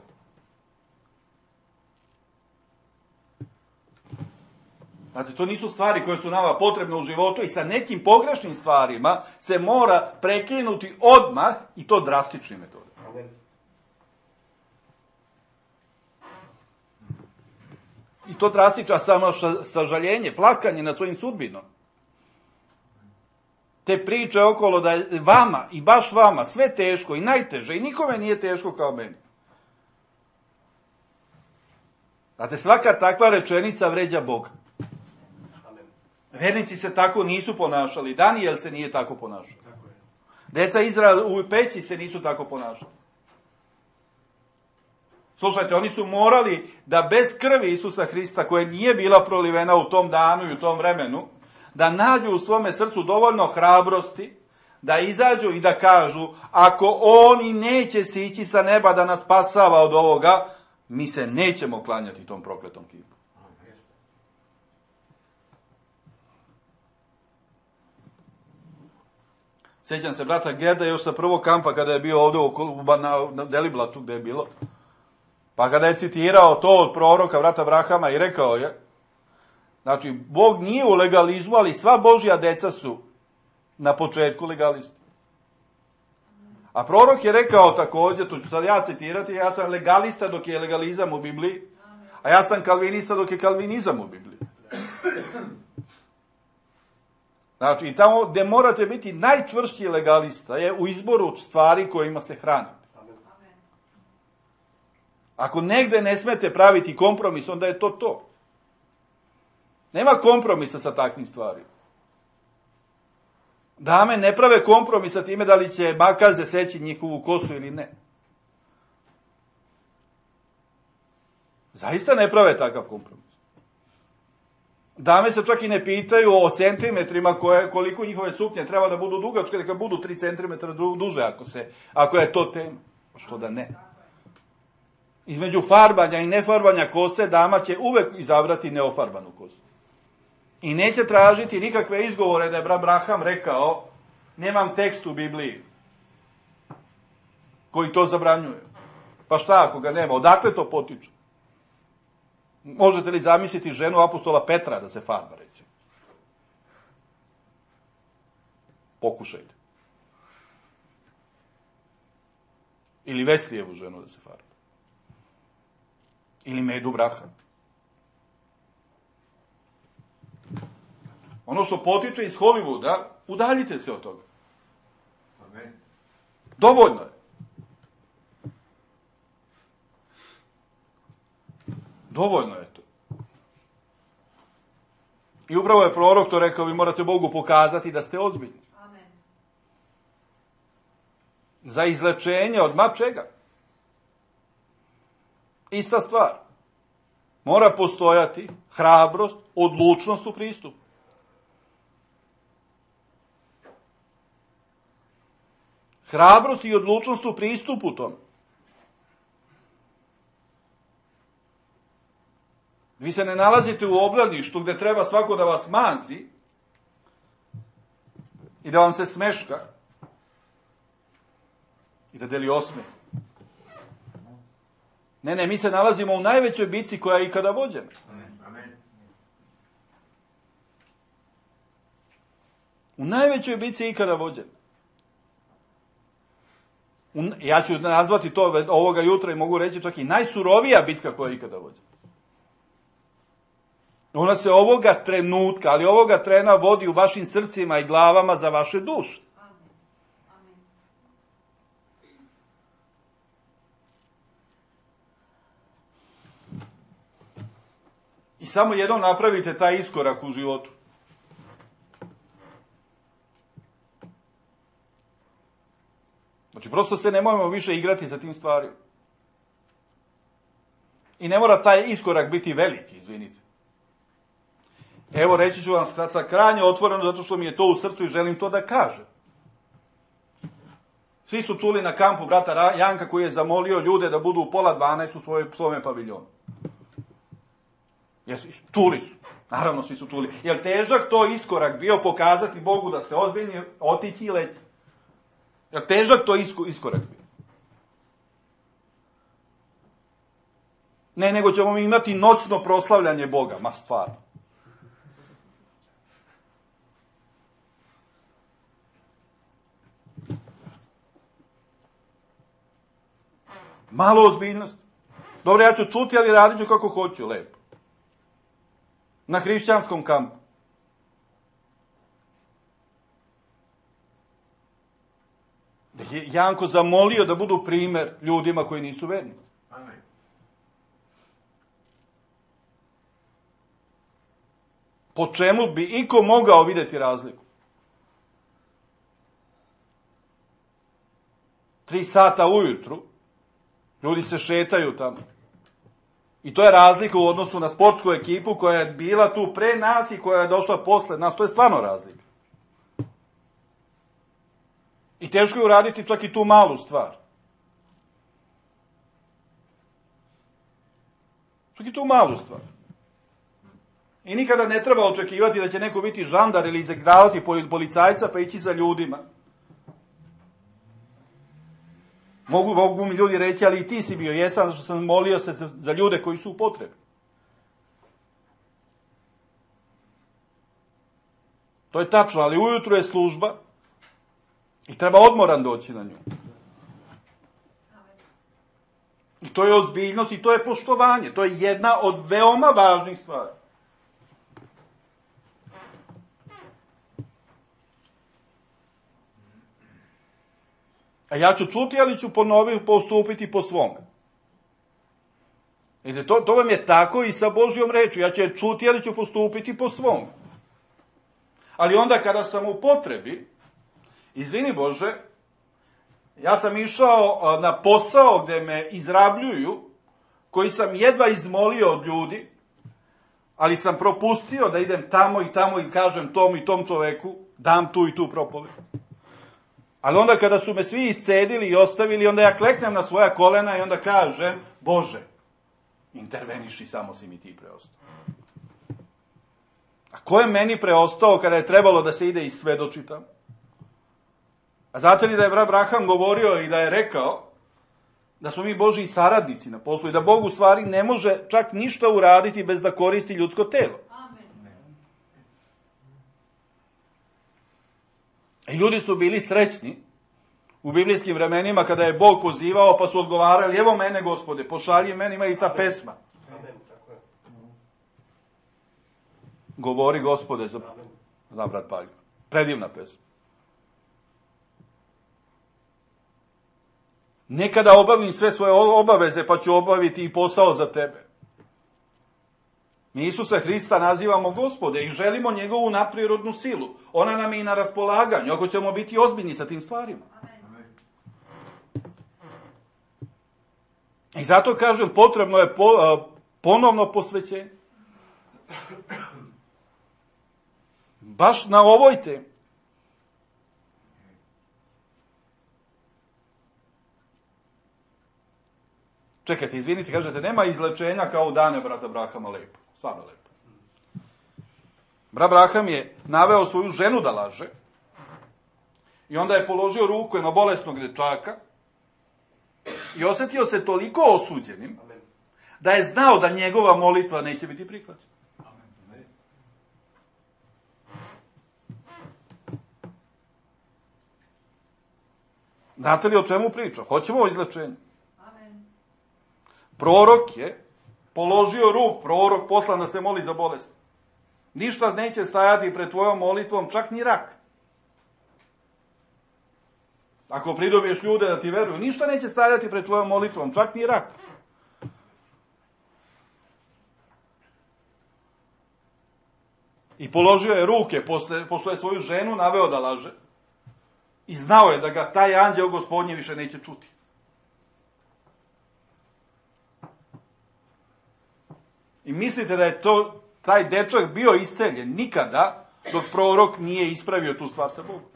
Znate, to nisu stvari koje su nama potrebne u životu i sa nekim pogrešnim stvarima se mora prekinuti odmah i to drastičnim metodama. Amen. I to drastično, samo sažaljenje, plakanje nad svojim sudbinom. Te priče okolo da je vama i baš vama sve teško i najteže i nikome nije teško kao meni. Znate, svaka takva rečenica vređa Boga. Vernici se tako nisu ponašali. Danijel se nije tako ponašao. Deca Izrael u peći se nisu tako ponašali. Slušajte, oni su morali da bez krvi Isusa Hrista, koja nije bila prolivena u tom danu i u tom vremenu, da nađu u svome srcu dovoljno hrabrosti, da izađu i da kažu, ako oni neće sići sa neba da nas spasava od ovoga, mi se nećemo klanjati tom prokletom kipu. Sjećam se brata Gerda još sa prvog kampa kada je bio ovdje u, na, na Deliblatu gdje je bilo. Pa kada je citirao to od proroka brata Brahama i rekao je, znači, Bog nije u legalizmu, ali sva Božja deca su na početku legalisti. A prorok je rekao također, to ću sad ja citirati, ja sam legalista dok je legalizam u Bibliji, a ja sam kalvinista dok je kalvinizam u Bibliji. Znači, i tamo gdje morate biti najčvršći legalista je u izboru stvari kojima se hranite. Ako negde ne smete praviti kompromis, onda je to to. Nema kompromisa sa takvim stvarima. Dame ne prave kompromisa time da li će makaze seći njihovu kosu ili ne. Zaista ne prave takav kompromis. Dame se čak i ne pitaju o centimetrima koje, koliko njihove suknje treba da budu dugačke, neka budu tri centimetra duže ako, se, ako je to tema. Što da ne. Između farbanja i nefarbanja kose dama će uvek izabrati neofarbanu kosu. I neće tražiti nikakve izgovore da je brat Braham rekao, nemam tekst u Bibliji koji to zabranjuje. Pa šta ako ga nema? Odakle to potiče? Možete li zamisliti ženu apostola Petra da se farba, recimo? Pokušajte. Ili Veslijevu ženu da se farba. Ili Medu Braham. Ono što potiče iz Hollywooda, udaljite se od toga. Amen. Dovoljno je. Dovoljno je to. I upravo je prorok to rekao, vi morate Bogu pokazati da ste ozbiljni. Amen. Za izlečenje od ma čega. Ista stvar. Mora postojati hrabrost, odlučnost u pristupu. Hrabrost i odlučnost u pristupu tome. Vi se ne nalazite u obdaništu gdje treba svako da vas mazi i da vam se smeška i da deli osmeh. Ne, ne, mi se nalazimo u najvećoj bici koja je ikada vođena. U najvećoj bici je ikada vođena. Ja ću nazvati to ovoga jutra i mogu reći čak i najsurovija bitka koja je ikada vođena. Ona se ovoga trenutka, ali ovoga trena vodi u vašim srcima i glavama za vaše duše. I samo jednom napravite taj iskorak u životu. Znači, prosto se ne možemo više igrati sa tim stvarima. I ne mora taj iskorak biti veliki, izvinite. Evo, reći ću vam sa krajnje otvoreno, zato što mi je to u srcu i želim to da kažem. Svi su čuli na kampu brata Janka koji je zamolio ljude da budu u pola dvanaest u svojoj, svome paviljonu. Jesu, čuli su. Naravno, svi su čuli. Jer težak to iskorak bio pokazati Bogu da ste ozbiljni, otići i leći. Jer težak to isko, iskorak bio. Ne, nego ćemo mi imati noćno proslavljanje Boga, ma stvarno. Malo ozbiljnost. Dobro, ja ću čuti, ali radit ću kako hoću, lepo. Na hrišćanskom kampu. Da je Janko zamolio da budu primer ljudima koji nisu vernici. Amen. Po čemu bi iko mogao vidjeti razliku? Tri sata ujutru, ljudi se šetaju tamo. I to je razlika u odnosu na sportsku ekipu koja je bila tu pre nas i koja je došla posle nas. To je stvarno razlika. I teško je uraditi čak i tu malu stvar. Čak i tu malu stvar. I nikada ne treba očekivati da će neko biti žandar ili izigravati policajca pa ići za ljudima. Mogu, mogu mi ljudi reći, ali i ti si bio, jesam, što sam molio se za ljude koji su u potrebi. To je tačno, ali ujutru je služba i treba odmoran doći na nju. I to je ozbiljnost i to je poštovanje. To je jedna od veoma važnih stvari. A ja ću čuti, ali ću ponoviti, postupiti po svome. Vidite, to, to vam je tako i sa Božjom rečju. Ja ću je čuti, ali ću postupiti po svome. Ali onda kada sam u potrebi, izvini Bože, ja sam išao na posao gde me izrabljuju, koji sam jedva izmolio od ljudi, ali sam propustio da idem tamo i tamo i kažem tom i tom čoveku, dam tu i tu propoved. Ali onda kada su me svi iscedili i ostavili, onda ja kleknem na svoja kolena i onda kažem, Bože, interveniši, samo si mi ti preostao. A ko je meni preostao kada je trebalo da se ide i svedoči tamo? A znate li da je brat Braham govorio i da je rekao da smo mi Božji saradnici na poslu i da Bog u stvari ne može čak ništa uraditi bez da koristi ljudsko telo. I ljudi su bili srećni u biblijskim vremenima kada je Bog pozivao pa su odgovarali, evo mene Gospode, pošalji meni, ima i ta pesma. Govori Gospode, za, za brat Paljko. Predivna pesma. Nekada obavim sve svoje obaveze pa ću obaviti i posao za tebe. Mi Isusa Hrista nazivamo Gospode i želimo njegovu nadprirodnu silu. Ona nam je i na raspolaganju, ako ćemo biti ozbiljni sa tim stvarima. Amen. I zato kažem, potrebno je po, ponovno posvećenje. Baš na ovoj temi. Čekajte, izvinite, kažete, nema izlečenja kao u dane brata Brahama, lepo. Stvarno lepo. Brat Braham je naveo svoju ženu da laže i onda je položio ruku na bolesnog dečaka i osjetio se toliko osuđenim da je znao da njegova molitva neće biti prihvaćena. Znate li o čemu priča? Hoćemo o izlečenju. Prorok je položio ruk, prorok poslan da se moli za bolest. Ništa neće stajati pred tvojom molitvom, čak ni rak. Ako pridobiješ ljude da ti veruju, ništa neće stajati pred tvojom molitvom, čak ni rak. I položio je ruke, posle, pošto je svoju ženu naveo da laže. I znao je da ga taj anđeo Gospodnje više neće čuti. I mislite da je to, taj dečak bio isceljen nikada, dok prorok nije ispravio tu stvar sa Bogom.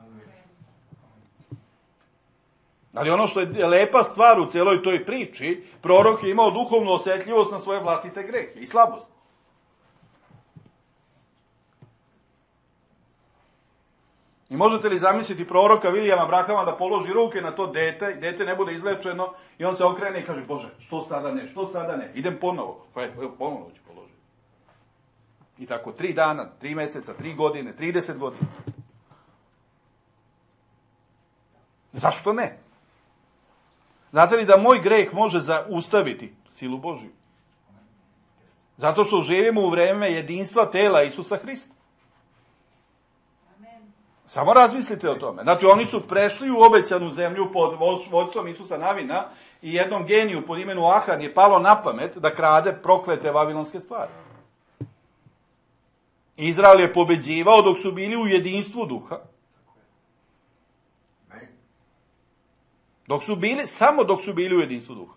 Ali ono što je lepa stvar u cijeloj toj priči, prorok je imao duhovnu osjetljivost na svoje vlastite grehe i slabost. I možete li zamisliti proroka Vilijama Brahama da položi ruke na to dete, dete ne bude izlečeno i on se okrene i kaže, Bože, što sada ne, što sada ne, idem ponovo. Pa je, ponovo ću položiti. I tako tri dana, tri mjeseca, tri godine, trideset godina. Zašto ne? Znate li da moj greh može zaustaviti silu Božju? Zato što živimo u vreme jedinstva tela Isusa Hrista. Samo razmislite o tome. Znači, oni su prešli u obećanu zemlju pod vodstvom Isusa Navina i jednom geniju pod imenu Ahan je palo na pamet da krade proklete vavilonske stvari. Izrael je pobeđivao dok su bili u jedinstvu duha. Dok su bili, samo dok su bili u jedinstvu duha.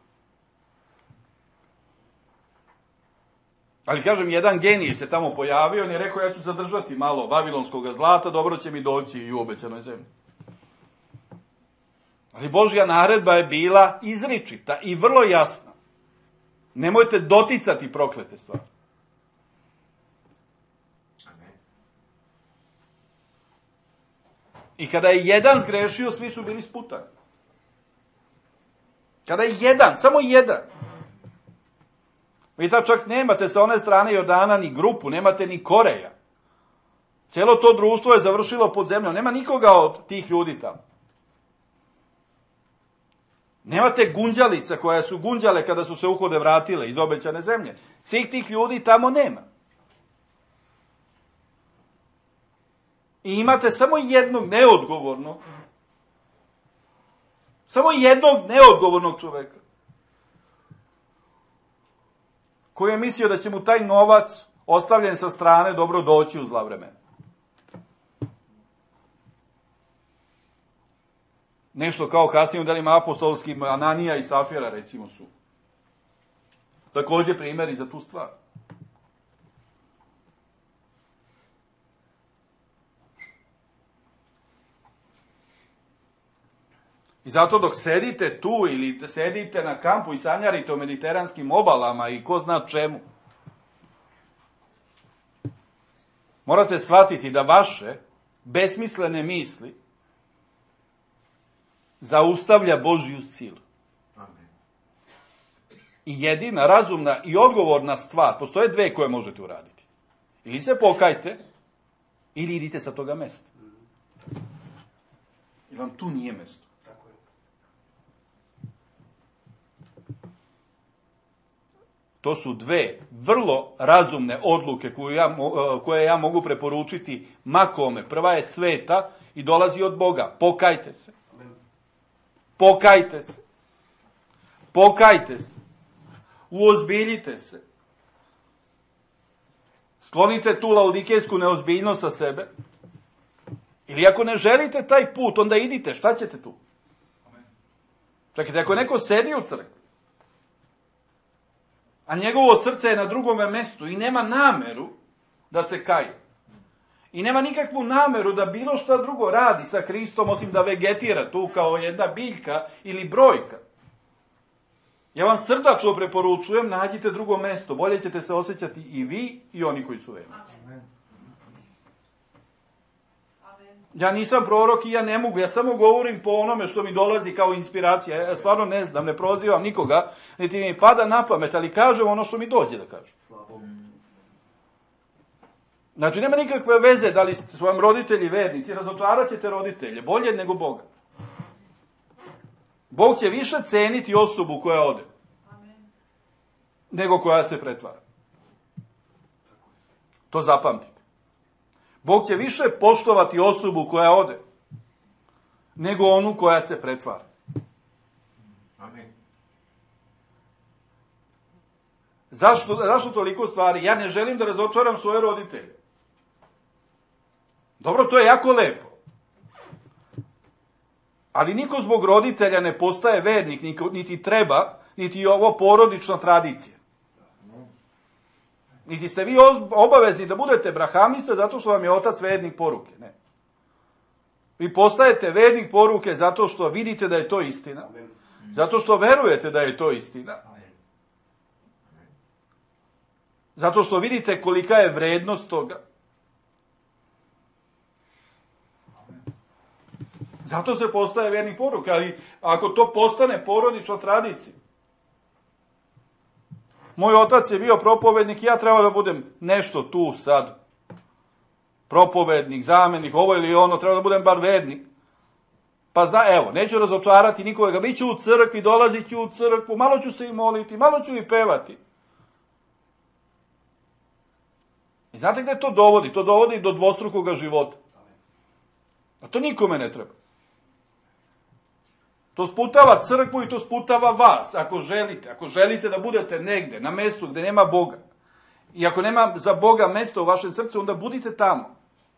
Ali kažem, jedan genij se tamo pojavio, on je rekao, ja ću zadržati malo vavilonskog zlata, dobro će mi doći i u obećanoj zemlji. Ali Božja naredba je bila izričita i vrlo jasna. Nemojte doticati proklete stvari. I kada je jedan zgrešio, svi su bili sputani. Kada je jedan, samo jedan. Vi tako čak nemate sa one strane Jordana ni grupu, nemate ni Koreja. Cijelo to društvo je završilo pod zemljom. Nema nikoga od tih ljudi tamo. Nemate gunđalica koje su gunđale kada su se uhode vratile iz obećane zemlje. Svih tih ljudi tamo nema. I imate samo jednog neodgovornog, samo jednog neodgovornog čoveka, koji je mislio da će mu taj novac ostavljen sa strane dobro doći u zla vremena. Nešto kao kasnije u delima apostolskim Ananija i Safira, recimo, su također primjeri za tu stvar. I zato dok sedite tu ili sedite na kampu i sanjarite o mediteranskim obalama i ko zna čemu, morate shvatiti da vaše besmislene misli zaustavlja Božju silu. I jedina razumna i odgovorna stvar, postoje dve koje možete uraditi. Ili se pokajte, ili idite sa toga mjesta. I vam tu nije mjesto. To su dve vrlo razumne odluke koje ja, koje ja mogu preporučiti makome. Prva je sveta i dolazi od Boga. Pokajte se. Pokajte se. Pokajte se. Uozbiljite se. Sklonite tu laodikejsku neozbiljnost sa sebe. Ili ako ne želite taj put, onda idite. Šta ćete tu? Čekajte, ako neko sedi u crkvi, a njegovo srce je na drugome mjestu i nema nameru da se kaje. I nema nikakvu nameru da bilo šta drugo radi sa Hristom, osim da vegetira tu kao jedna biljka ili brojka. Ja vam srdačno preporučujem, nađite drugo mjesto. Bolje ćete se osjećati i vi i oni koji su vernici. Ja nisam prorok i ja ne mogu, ja samo govorim po onome što mi dolazi kao inspiracija. Ja stvarno ne znam, ne prozivam nikoga, niti mi pada na pamet, ali kažem ono što mi dođe da kažem. Znači, nema nikakve veze da li su vam roditelji vernici, razočarat ćete roditelje, bolje nego Boga. Bog će više ceniti osobu koja ode, nego koja se pretvara. To zapamtite. Bog će više poštovati osobu koja ode, nego onu koja se pretvara. Amen. Zašto, zašto toliko stvari? Ja ne želim da razočaram svoje roditelje. Dobro, to je jako lepo. Ali niko zbog roditelja ne postaje vernik, niti treba, niti je ovo porodična tradicija. Niti ste vi obavezni da budete brahamiste zato što vam je otac vernik poruke. Ne. Vi postajete vernik poruke zato što vidite da je to istina. Zato što verujete da je to istina. Zato što vidite kolika je vrednost toga. Zato se postaje vernik poruke. Ali ako to postane porodična tradicija, moj otac je bio propovednik, ja treba da budem nešto tu sad. Propovednik, zamenik, ovo ili ono, treba da budem bar vernik. Pa zna, evo, neću razočarati nikoga, bit ću u crkvi, dolazit ću u crkvu, malo ću se i moliti, malo ću i pevati. I znate gde to dovodi? To dovodi do dvostrukoga života. A to nikome ne treba. To sputava crkvu i to sputava vas, ako želite. Ako želite da budete negde, na mestu gde nema Boga. I ako nema za Boga mesta u vašem srcu, onda budite tamo.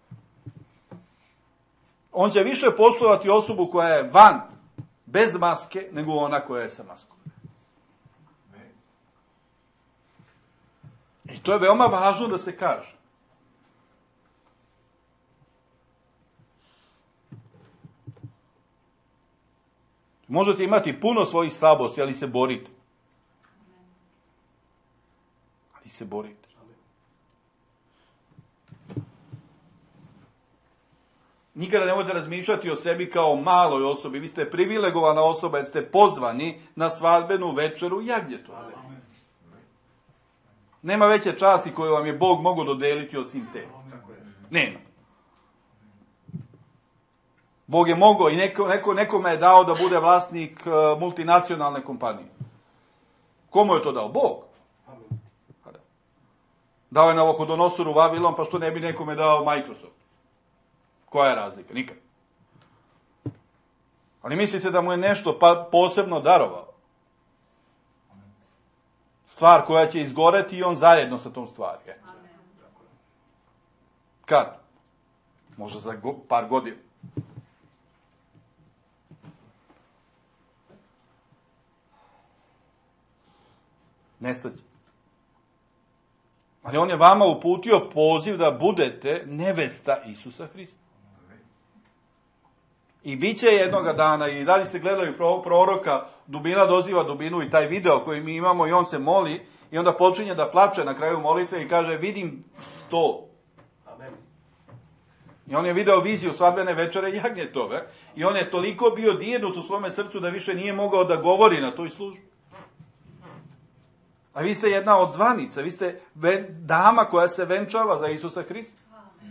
On će više poštovati osobu koja je van, bez maske, nego ona koja je sa maskom. I to je veoma važno da se kaže. Možete imati puno svojih slabosti, ali se borite. Ali se borite. Nikada nemojte razmišljati o sebi kao maloj osobi. Vi ste privilegovana osoba jer ste pozvani na svadbenu večeru jagnjetove. Nema veće časti koju vam je Bog mogao dodeliti osim te. Nema. Bog je mogao i neko, neko, nekome je dao da bude vlasnik uh, multinacionalne kompanije. Komu je to dao? Bog. Dao je Navohodonosoru Vavilon, pa što ne bi nekome dao Microsoft? Koja je razlika? Nikad. Ali mislite da mu je nešto pa posebno darovao? Stvar koja će izgoreti i on zajedno sa tom stvari. E. Kad? Možda za go, par godina. Nestaće. Ali on je vama uputio poziv da budete nevesta Isusa Hrista. I bit će jednoga dana, i dalje ste gledali proroka, dubina doziva dubinu, i taj video koji mi imamo, i on se moli, i onda počinje da plače na kraju molitve i kaže, vidim sto. Amen. I on je video viziju svadbene večere jagnjetove, i on je toliko bio dirnut u svome srcu da više nije mogao da govori na toj službi. A vi ste jedna od zvanica, vi ste dama koja se venčava za Isusa Hrista.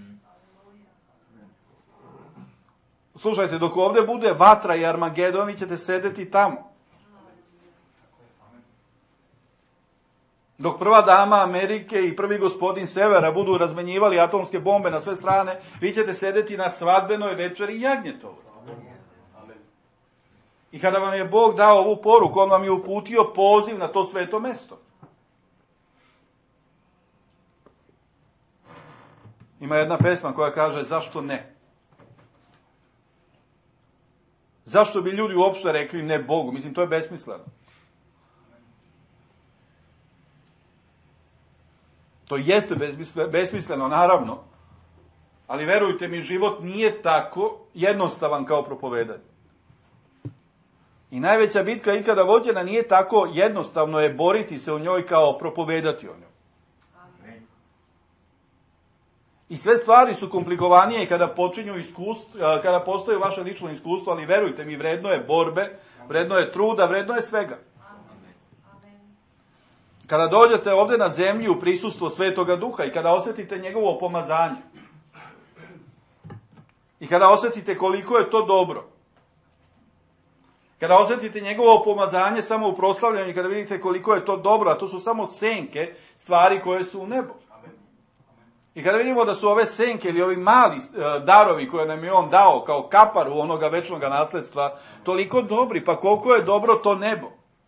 Slušajte, dok ovde bude vatra i Armagedon, vi ćete sedeti tamo. Dok prva dama Amerike i prvi gospodin Severa budu razmenjivali atomske bombe na sve strane, vi ćete sedeti na svadbenoj večeri jagnjetovoj. I kada vam je Bog dao ovu poruku, on vam je uputio poziv na to sveto mesto. Ima jedna pesma koja kaže, zašto ne? Zašto bi ljudi uopšte rekli ne Bogu? Mislim, to je besmisleno. To jeste besmisleno, naravno, ali verujte mi, život nije tako jednostavan kao propovedanje. I najveća bitka ikada vođena nije tako jednostavno je boriti se u njoj kao propovedati o njoj. I sve stvari su komplikovanije kada počinju iskustvo, kada postoji vaše lično iskustvo, ali verujte mi, vredno je borbe, vredno je truda, vredno je svega. Kada dođete ovde na zemlju u prisustvo Svetoga Duha i kada osjetite njegovo pomazanje, i kada osjetite koliko je to dobro, kada osjetite njegovo pomazanje samo u proslavljanju, kada vidite koliko je to dobro, a to su samo senke stvari koje su u nebu. I kada vidimo da su ove senke ili ovi mali uh, darovi koje nam je on dao kao kaparu onoga večnog nasledstva toliko dobri, pa koliko je dobro to nebo.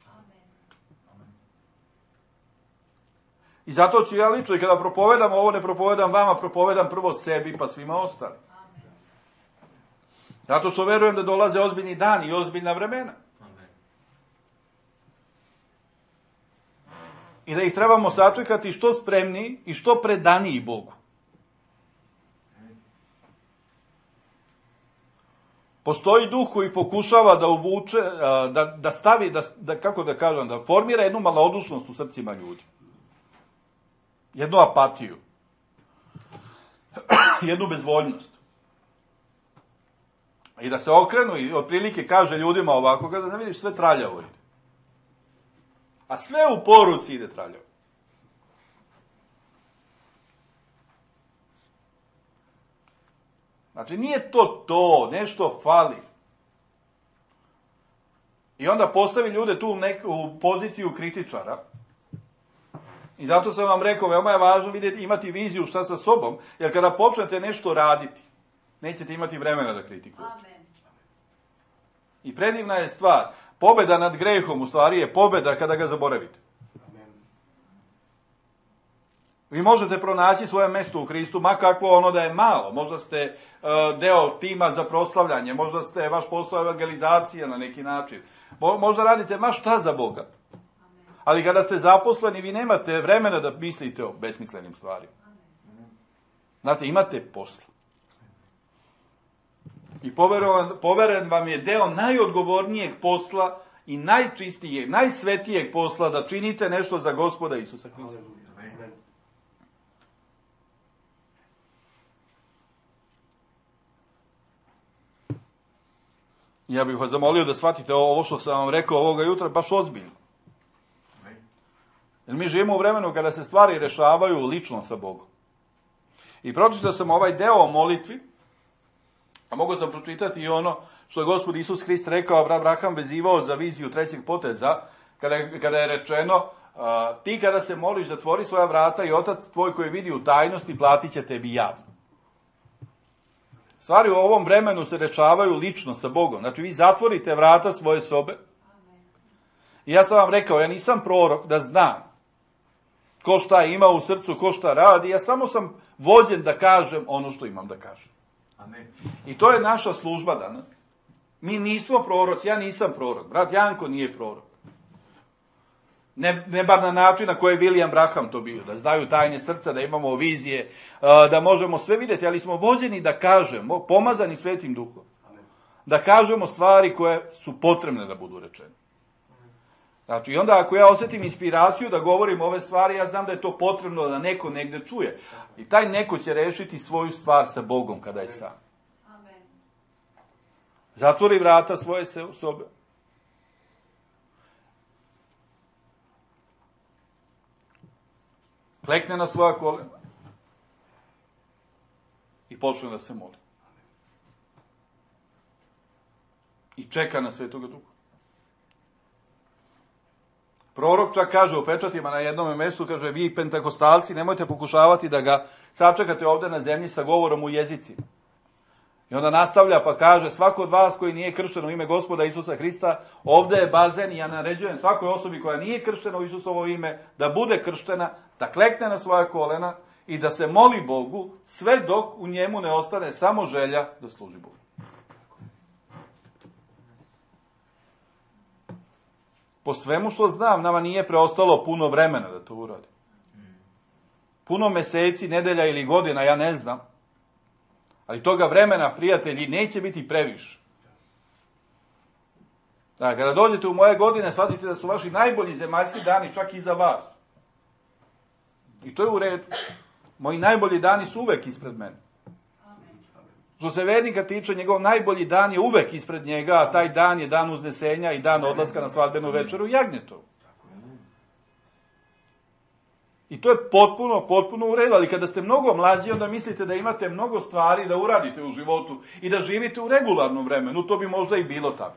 I zato ću ja lično, i kada propovedam ovo, ne propovedam vama, propovedam prvo sebi pa svima ostali. Zato što verujem da dolaze ozbiljni dani i ozbiljna vremena. I da ih trebamo sačekati što spremniji i što predaniji Bogu. Postoji duh koji pokušava da uvuče, da, da stavi, da, da, kako da kažem, da formira jednu malodušnost u srcima ljudi. Jednu apatiju. Jednu bezvoljnost. I da se okrenu i otprilike kaže ljudima ovako, kada da vidiš sve traljavo ide. A sve u poruci ide traljavo. Znači, nije to to, nešto fali. I onda postavi ljude tu u, neku, u poziciju kritičara. I zato sam vam rekao, veoma je važno vidjeti, imati viziju šta sa sobom, jer kada počnete nešto raditi, nećete imati vremena da kritikujete. Amen. I predivna je stvar, pobjeda nad grehom u stvari je pobjeda kada ga zaboravite. Vi možete pronaći svoje mjesto u Hristu, ma kakvo ono da je malo. Možda ste uh, deo tima za proslavljanje, možda ste vaš posao evangelizacija na neki način. Mo, možda radite ma šta za Boga. Ali kada ste zaposleni, vi nemate vremena da mislite o besmislenim stvarima. Znate, imate posla. I poveren, poveren vam je deo najodgovornijeg posla i najčistijeg, najsvetijeg posla da činite nešto za Gospoda Isusa Hrista. Ja bih vas zamolio da shvatite ovo što sam vam rekao ovoga jutra baš ozbiljno. Jer mi živimo u vremenu kada se stvari rešavaju lično sa Bogom. I pročitao sam ovaj deo o molitvi, a mogu sam pročitati i ono što je Gospod Isus Hrist rekao, Abraham vezivao za viziju trećeg poteza, kada je, kada je rečeno, a, ti kada se moliš, zatvori svoja vrata i otac tvoj koji vidi u tajnosti platit će tebi javno. Stvari u ovom vremenu se rešavaju lično sa Bogom. Znači vi zatvorite vrata svoje sobe. I ja sam vam rekao, ja nisam prorok da znam ko šta ima u srcu, ko šta radi. Ja samo sam vođen da kažem ono što imam da kažem. Amen. I to je naša služba danas. Mi nismo proroci, ja nisam prorok. Brat Janko nije prorok. Ne, ne bar na način na koji je William Branham to bio, da znaju tajne srca, da imamo vizije, da možemo sve vidjeti, ali smo vođeni da kažemo, pomazani Svetim Duhom, da kažemo stvari koje su potrebne da budu rečene. Znači, i onda ako ja osjetim inspiraciju da govorim ove stvari, ja znam da je to potrebno da neko negde čuje. I taj neko će rešiti svoju stvar sa Bogom kada je sam. Zatvori vrata svoje sobe. Klekne na svoja kolena i počne da se moli. I čeka na Svetoga Duha. Prorok čak kaže u pečatima na jednom mjestu, kaže, vi pentakostalci nemojte pokušavati da ga sačekate ovdje na zemlji sa govorom u jezicima. I onda nastavlja pa kaže, svako od vas koji nije kršten u ime Gospoda Isusa Hrista, ovdje je bazen i ja naređujem svakoj osobi koja nije krštena u Isusovo ime, da bude krštena, da klekne na svoja kolena i da se moli Bogu, sve dok u njemu ne ostane samo želja da služi Bogu. Po svemu što znam, nama nije preostalo puno vremena da to uradi. Puno meseci, nedelja ili godina, ja ne znam. Ali toga vremena, prijatelji, neće biti previše. Da, kada dođete u moje godine, shvatite da su vaši najbolji zemaljski dani čak i za vas. I to je u redu. Moji najbolji dani su uvek ispred mene. Što se vernika tiče, njegov najbolji dan je uvek ispred njega, a taj dan je dan uznesenja i dan odlaska na svadbenu večeru u Jagnjetovu. I to je potpuno, potpuno u redu, ali kada ste mnogo mlađi, onda mislite da imate mnogo stvari da uradite u životu i da živite u regularnom vremenu, to bi možda i bilo tako.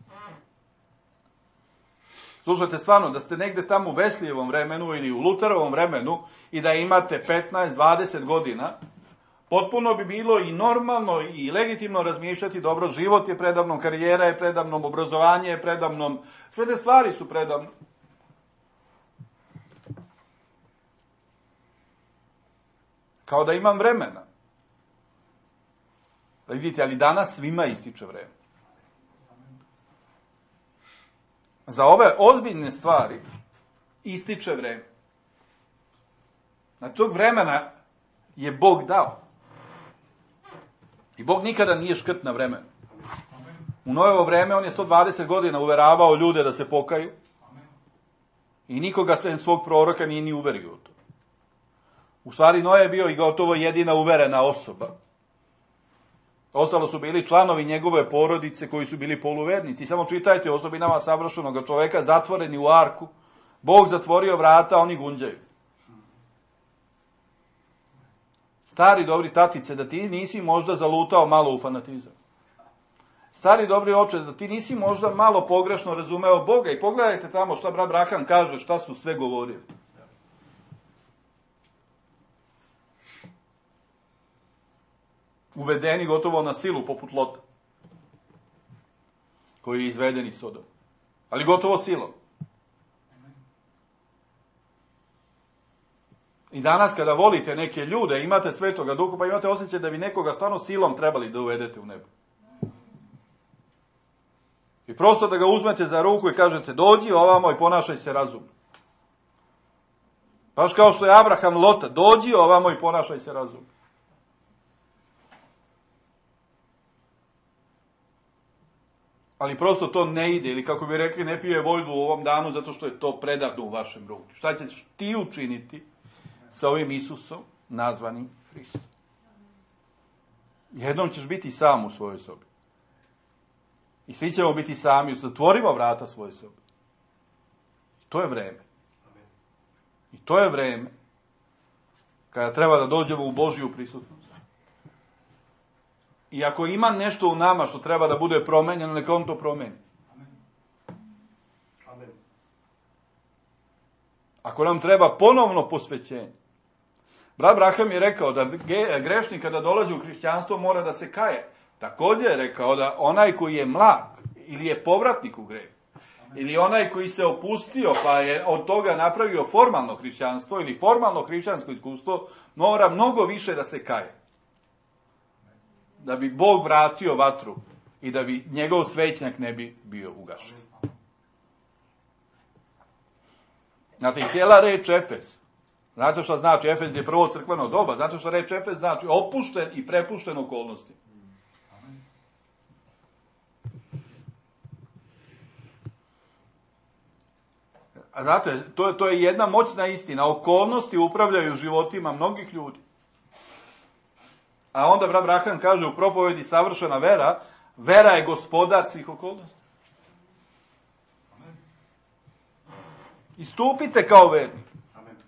Slušajte, stvarno, da ste negde tamo u Veslijevom vremenu ili u Luterovom vremenu i da imate petnaest dvadeset godina, potpuno bi bilo i normalno i legitimno razmišljati, dobro, život je predavnom, karijera je predavnom, obrazovanje je predavnom, sve te stvari su predavnom. Kao da imam vremena. Da vidite, ali danas svima ističe vreme. Za ove ozbiljne stvari ističe vreme. Na tog vremena je Bog dao. I Bog nikada nije škrt na vremenu. U Nojevo vreme on je sto dvadeset godina uveravao ljude da se pokaju. I nikoga sem svog proroka nije ni uverio u to. U stvari Noje je bio i gotovo jedina uverena osoba. Ostalo su bili članovi njegove porodice koji su bili poluvernici. Samo čitajte o osobinama savršenog čoveka, zatvoreni u arku. Bog zatvorio vrata, a oni gunđaju. Stari dobri tatice, da ti nisi možda zalutao malo u fanatizam. Stari dobri oče, da ti nisi možda malo pogrešno razumeo Boga. I pogledajte tamo šta brat Abraham kaže, šta su sve govorili. Uvedeni gotovo na silu, poput Lota, koji je izveden iz Sodoma. Ali gotovo silom. I danas kada volite neke ljude, imate Svetoga Duha, pa imate osjećaj da bi nekoga stvarno silom trebali da uvedete u nebo. I prosto da ga uzmete za ruku i kažete, dođi ovamo i ponašaj se razumno. Baš kao što je Abraham Lota, dođi ovamo i ponašaj se razumno. Ali prosto to ne ide, ili kako bi rekli, ne pije vojdu u ovom danu zato što je to predavno u vašem ruku. Šta ćeš ti učiniti sa ovim Isusom nazvanim Hristom? Jednom ćeš biti sam u svojoj sobi. I svi ćemo biti sami, zatvorimo vrata svoje sobe. To je vreme. I to je vreme kada treba da dođemo u Božju prisutnost. I ako ima nešto u nama što treba da bude promenjeno, neka on to promeni. Amen. Ako nam treba ponovno posvećenje. Brat Abraham je rekao da grešnik kada dolazi u hrišćanstvo mora da se kaje. Također je rekao da onaj koji je mlak ili je povratnik u greh, ili onaj koji se opustio pa je od toga napravio formalno hrišćanstvo ili formalno hrišćansko iskustvo, mora mnogo više da se kaje. Da bi Bog vratio vatru i da bi njegov svećnjak ne bi bio ugašen. Znate, i cijela reč Efes. Znate što znači? Efes je prvo crkveno doba. Znate što reč Efes znači? Opušten i prepušten okolnosti. A znate, to, to je jedna moćna istina. Okolnosti upravljaju životima mnogih ljudi. A onda brat Abraham kaže u propovedi savršena vera, vera je gospodar svih okolnosti. Istupite kao vernik. Amen.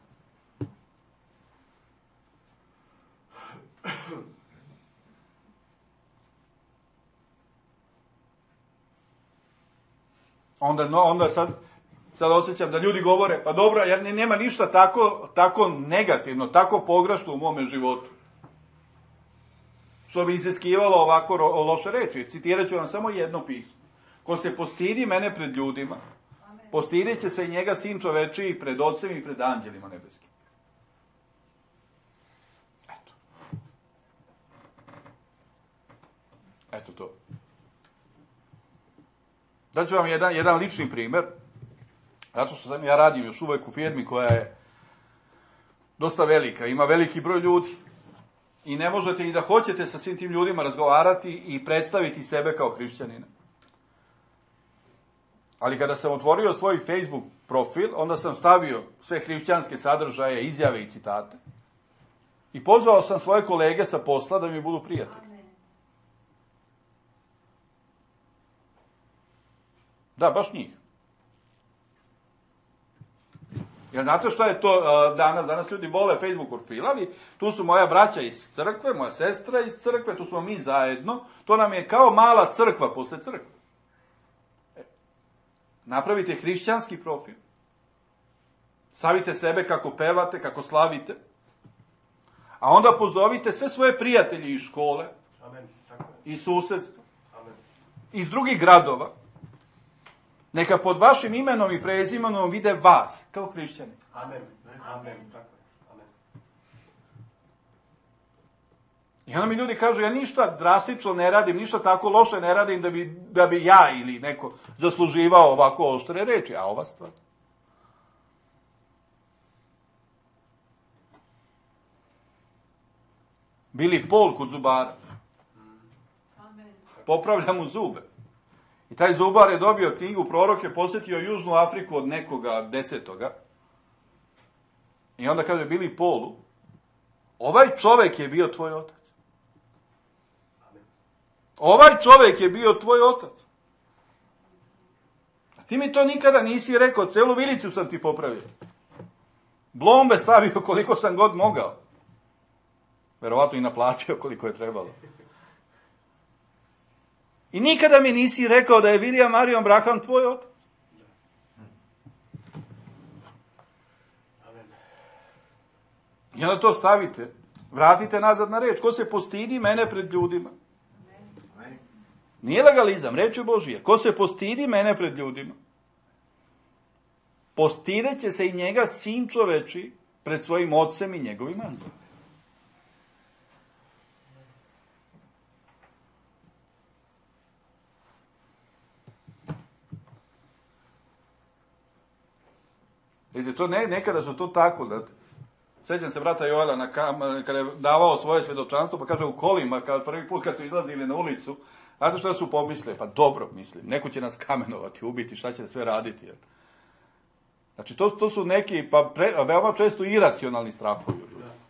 Onda, no, onda sad, sad osjećam da ljudi govore, pa dobro, jer nema ništa tako, tako negativno, tako pogrešno u mome životu. Što bi iziskivalo ovako ro, loše reči. Citirat ću vam samo jedno pismo. Ko se postidi mene pred ljudima, postidit će se i njega sin čovečiji pred ocem i pred anđelima nebeskim. Eto. Eto to. Daću vam jedan, jedan lični primer. Zato što sam ja radim još uvek u firmi koja je dosta velika. Ima veliki broj ljudi. I ne možete i da hoćete sa svim tim ljudima razgovarati i predstaviti sebe kao hrišćanina. Ali kada sam otvorio svoj Facebook profil, onda sam stavio sve hrišćanske sadržaje, izjave i citate. I pozvao sam svoje kolege sa posla da mi budu prijatelji. Da, baš njih. Jer znate šta je to danas? Danas ljudi vole Facebook profil, ali tu su moja braća iz crkve, moja sestra iz crkve, tu smo mi zajedno. To nam je kao mala crkva posle crkve. Napravite hrišćanski profil. Stavite sebe kako pevate, kako slavite. A onda pozovite sve svoje prijatelje iz škole, Amen. Tako je. iz susedstva, Amen. iz drugih gradova. Neka pod vašim imenom i prezimenom vide vas, kao hrišćani. Amen. Amen. Tako je. Amen. I onda mi ljudi kažu, ja ništa drastično ne radim, ništa tako loše ne radim da bi, da bi ja ili neko zasluživao ovako oštre reči, a ova stvar. Bili Pol kod zubara. Popravlja mu zube. I taj zubar je dobio knjigu proroke, posjetio Južnu Afriku od nekoga desetoga. I onda kaže, Bili Polu, ovaj čovjek je bio tvoj otac. Ovaj čovjek je bio tvoj otac. A ti mi to nikada nisi rekao, celu vilicu sam ti popravio. Blombe stavio koliko sam god mogao. Verovatno i naplatio koliko je trebalo. I nikada mi nisi rekao da je William Marion Branham tvoj otac. I onda to stavite, vratite nazad na reč. Ko se postidi mene pred ljudima? Nije legalizam, reč je Božija. Ko se postidi mene pred ljudima? Postideće se i njega sin čoveči pred svojim ocem i njegovim anđelom. Vidite, to ne, nekada su to tako, da sećam se brata Joela na kam, kada je davao svoje svjedočanstvo, pa kaže u kolima, kad prvi put kad su izlazili na ulicu, znate šta su pomislili? Pa dobro, mislim, neko će nas kamenovati, ubiti, šta će sve raditi. Jel? Znači, to, to su neki, pa pre, veoma često iracionalni strahovi.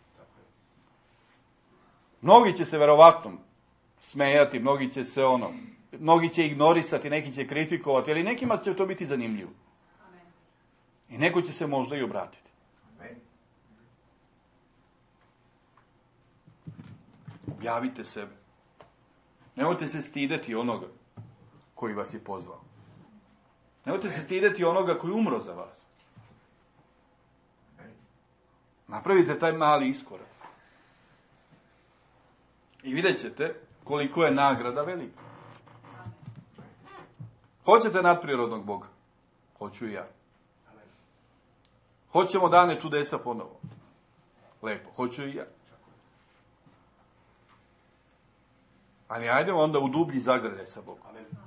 Mnogi će se verovatno smejati, mnogi će se ono, mnogi će ignorisati, neki će kritikovati, ali nekima će to biti zanimljivo. I neko će se možda i obratiti. Objavite sebe. Nemojte se stideti onoga koji vas je pozvao. Nemojte se stideti onoga koji umro za vas. Napravite taj mali iskorak. I vidjet ćete koliko je nagrada velika. Hoćete nadprirodnog Boga? Hoću i ja. Hoćemo dane čudesa ponovo. Lepo, hoću i ja. Ali ajdemo onda u dublji zagrljaj sa Bogom.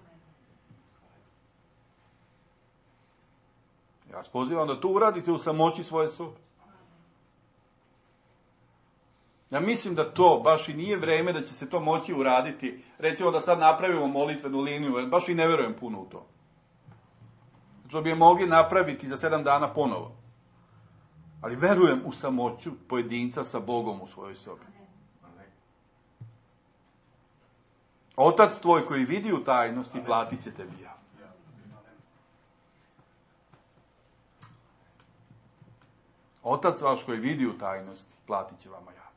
Ja vas pozivam da to uradite u samoći svoje sobe. Ja mislim da to baš i nije vreme da će se to moći uraditi. Recimo da sad napravimo molitvenu liniju, baš i ne verujem puno u to. Znači bi je mogli napraviti za sedam dana ponovo. Ali verujem u samoću pojedinca sa Bogom u svojoj sobi. Otac tvoj koji vidi u tajnosti, platit će tebi ja. Otac vaš koji vidi u tajnosti, platit će vama ja.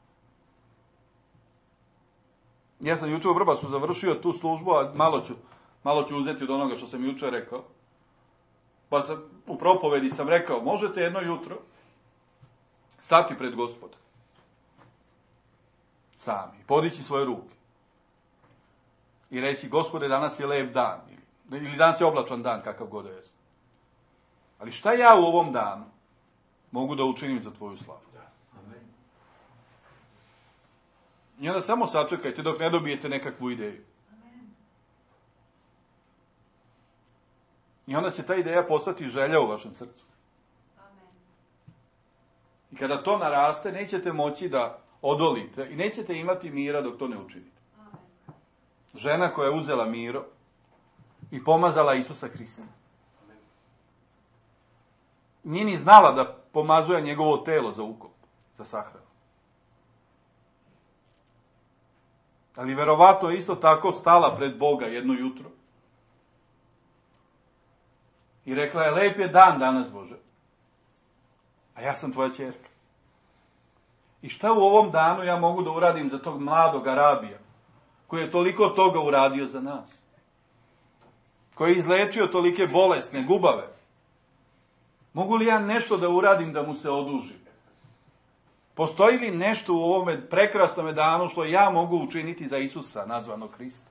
Ja sam juče u Vrbasu završio tu službu, a malo ću, malo ću uzeti od onoga što sam juče rekao. Pa sam, u propovedi sam rekao, možete jedno jutro stati pred Gospoda. Sami. Podići svoje ruke. I reći, Gospode, danas je lep dan. Ili, ili danas je oblačan dan, kakav god je. Ali šta ja u ovom danu mogu da učinim za tvoju slavu? I onda samo sačekajte dok ne dobijete nekakvu ideju. I onda će ta ideja postati želja u vašem srcu. I kada to naraste, nećete moći da odolite i nećete imati mira dok to ne učinite. Žena koja je uzela miro i pomazala Isusa Hrista. Nije ni znala da pomazuje njegovo telo za ukop, za sahranu. Ali verovatno je isto tako stala pred Boga jedno jutro. I rekla je, lep je dan danas, Bože. A ja sam tvoja ćerka. I šta u ovom danu ja mogu da uradim za tog mladog Arabija, koji je toliko toga uradio za nas? Koji je izlečio tolike bolesne, gubave? Mogu li ja nešto da uradim da mu se oduži? Postoji li nešto u ovome prekrasnome danu što ja mogu učiniti za Isusa, nazvanog Hrista?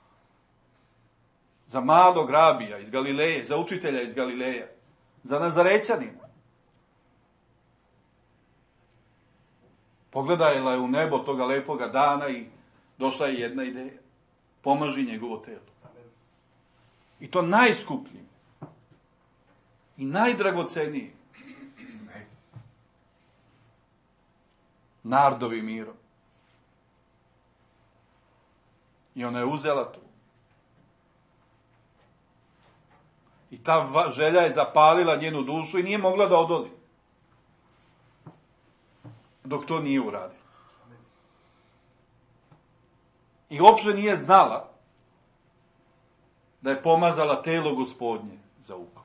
Za mladog rabija iz Galileje, za učitelja iz Galileja, za Nazarećanina. Pogledala je u nebo toga lepoga dana i došla je jedna ideja. Pomaži njegovo telo. I to najskupljim. I najdragocenijim. Nardovim mirom. I ona je uzela to. I ta va- želja je zapalila njenu dušu i nije mogla da odoli. Dok to nije uradila. I uopšte nije znala da je pomazala telo Gospodnje za ukop.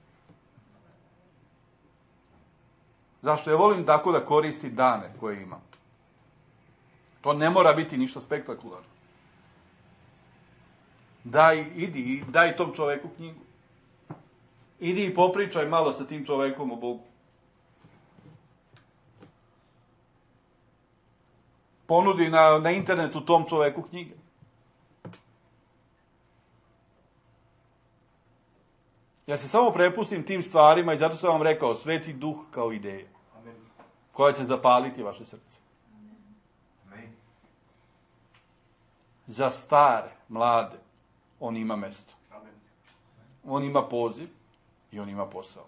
Zašto? Ja volim tako da koristim dane koje imam. To ne mora biti ništa spektakularno. Daj, idi, daj tom čoveku knjigu. Idi i popričaj malo sa tim čovekom o Bogu. Ponudi na, na internetu tom čoveku knjige. Ja se samo prepustim tim stvarima i zato sam vam rekao, Sveti Duh kao ideja. Amen. Koja će zapaliti vaše srce. Amen. Za stare, mlade, on ima mesto. Amen. On ima poziv i on ima posao.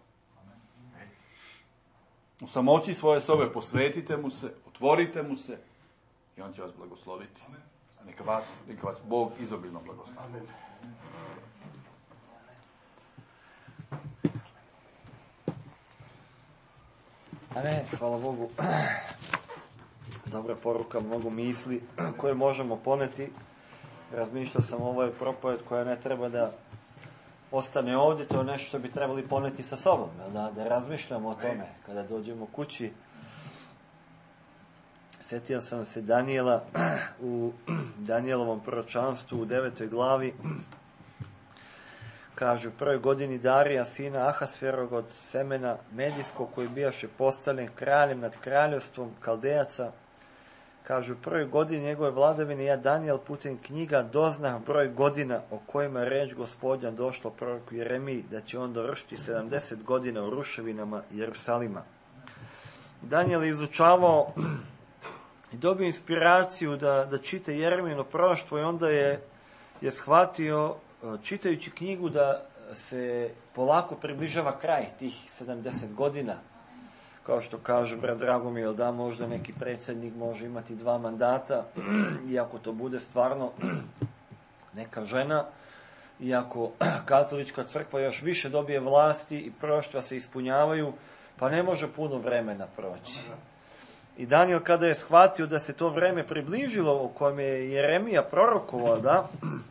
U samoći svoje sobe posvetite mu se, otvorite mu se i on će vas blagosloviti. Neka vas, neka vas Bog izobilno blagoslovi. Amen. Amen, hvala Bogu. Dobra poruka, mnogo misli koje možemo poneti. Razmišljao sam, ovo je propoved koja ne treba da ostane ovdje, to je nešto što bi trebali poneti sa sobom, da, da razmišljamo o tome kada dođemo kući. Sjetio sam se Danijela u Danijelovom proročanstvu u devetoj glavi. Kaže, u prvoj godini Darija, sina Ahasverog od semena Medijskog, koji bijaše postavljen kraljem nad kraljevstvom Kaldejaca, kaže, u prvoj godini njegove vladavine ja, Danijel, putem knjiga doznah broj godina o kojima je reč Gospodnja došla proroku Jeremiji, da će on dovršiti sedamdeset godina u ruševinama Jerusalima. Danijel je izučavao i dobio inspiraciju da, da čita Jeremijino proroštvo i onda je, je shvatio, čitajući knjigu, da se polako približava kraj tih sedamdeset godina. Kao što kaže brat Dragomir, da možda neki predsjednik može imati dva mandata, iako to bude stvarno neka žena, iako katolička crkva još više dobije vlasti i proroštva se ispunjavaju, pa ne može puno vremena proći. I Danijel, kada je shvatio da se to vreme približilo, o kojem je Jeremija prorokovao, da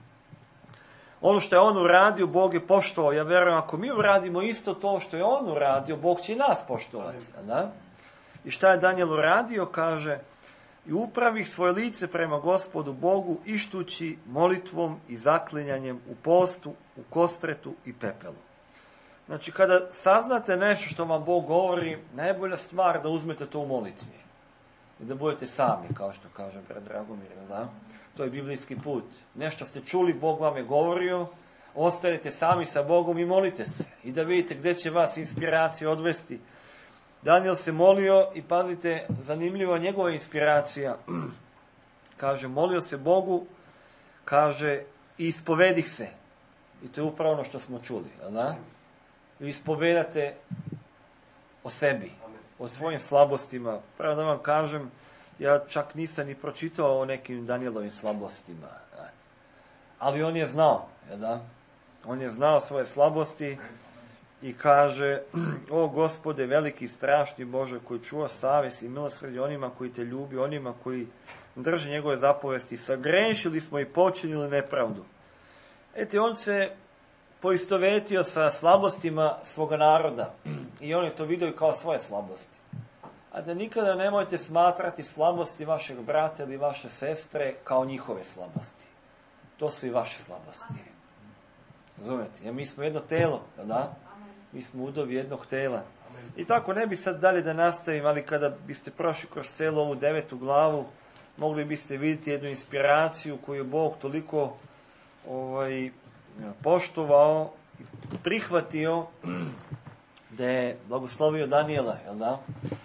ono što je on uradio, Bog je poštovao. Ja vjerujem, ako mi uradimo isto to što je on uradio, Bog će i nas poštovati. Da? I šta je Danijel uradio? Kaže, i upravih svoje lice prema Gospodu Bogu, ištući molitvom i zaklinjanjem u postu, u kostretu i pepelu. Znači, kada saznate nešto što vam Bog govori, najbolja stvar da uzmete to u molitvi. I da budete sami, kao što kaže brat Dragomir, da? To je biblijski put. Nešto ste čuli, Bog vam je govorio, ostanete sami sa Bogom i molite se. I da vidite gdje će vas inspiracija odvesti. Danijel se molio i pazite, zanimljiva njegova inspiracija. Kaže, molio se Bogu, kaže, i ispovedih se. I to je upravo ono što smo čuli, da? Vi ispovedate o sebi, o svojim slabostima. Pravo da vam kažem, ja čak nisam ni pročitao o nekim Danijelovim slabostima. Ali on je znao, da? On je znao svoje slabosti i kaže, o Gospode, veliki i strašni Bože, koji čuva savjest i milosrđe onima koji te ljubi, onima koji drže njegove zapovesti, sagrešili smo i počinili nepravdu. Ete, on se poistovetio sa slabostima svoga naroda i on je to vidio kao svoje slabosti. A da nikada nemojte smatrati slabosti vašeg brata ili vaše sestre kao njihove slabosti. To su i vaše slabosti. Razumete? Jer mi smo jedno telo, da? Mi smo udovi jednog tela. I tako, ne bi sad dalje da nastavim, ali kada biste prošli kroz celu ovu devetu glavu, mogli biste vidjeti jednu inspiraciju koju je Bog toliko ovaj, poštovao i prihvatio da je blagoslovio Danijela, jel da?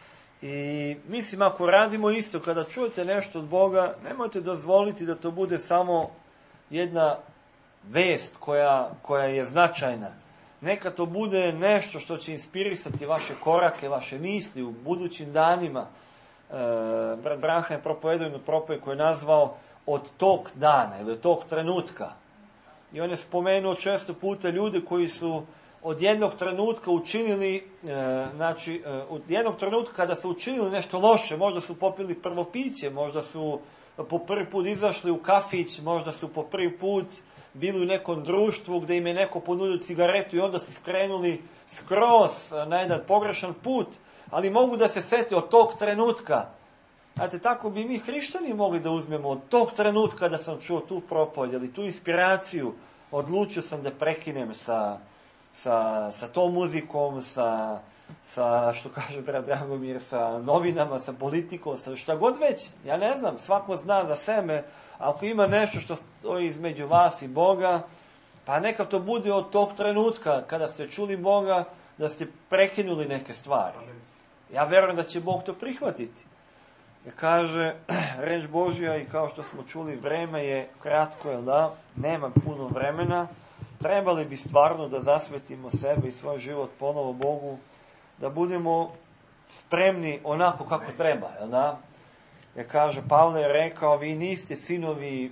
I mislim, ako radimo isto, kada čujete nešto od Boga, nemojte dozvoliti da to bude samo jedna vest koja, koja je značajna. Neka to bude nešto što će inspirisati vaše korake, vaše misli u budućim danima. E, brat Branha je propovedao jednu propoved koju je nazvao od tog dana ili od tog trenutka. I on je spomenuo često puta ljude koji su od jednog trenutka učinili, e, znači, e, od jednog trenutka kada su učinili nešto loše, možda su popili prvo piće, možda su po prvi put izašli u kafić, možda su po prvi put bili u nekom društvu gde im je neko ponudio cigaretu i onda su skrenuli skroz na jedan pogrešan put, ali mogu da se sete od tog trenutka. Znate, tako bi mi hrišćani mogli da uzmemo od tog trenutka da sam čuo tu propoved ili tu inspiraciju, odlučio sam da prekinem sa, sa, sa tom muzikom, sa, sa, što kaže brat Dragomir, sa novinama, sa politikom, sa šta god već. Ja ne znam, svako zna za sebe. Ako ima nešto što stoji između vas i Boga, pa neka to bude od tog trenutka kada ste čuli Boga, da ste prekinuli neke stvari. Ja verujem da će Bog to prihvatiti. Jer kaže, reč Božja, i kao što smo čuli, vreme je kratko, jel da? Nema puno vremena. Trebali bi stvarno da zasvetimo sebe i svoj život ponovo Bogu, da budemo spremni onako kako treba, jel da? Jer kaže, Pavle je rekao, vi niste sinovi e,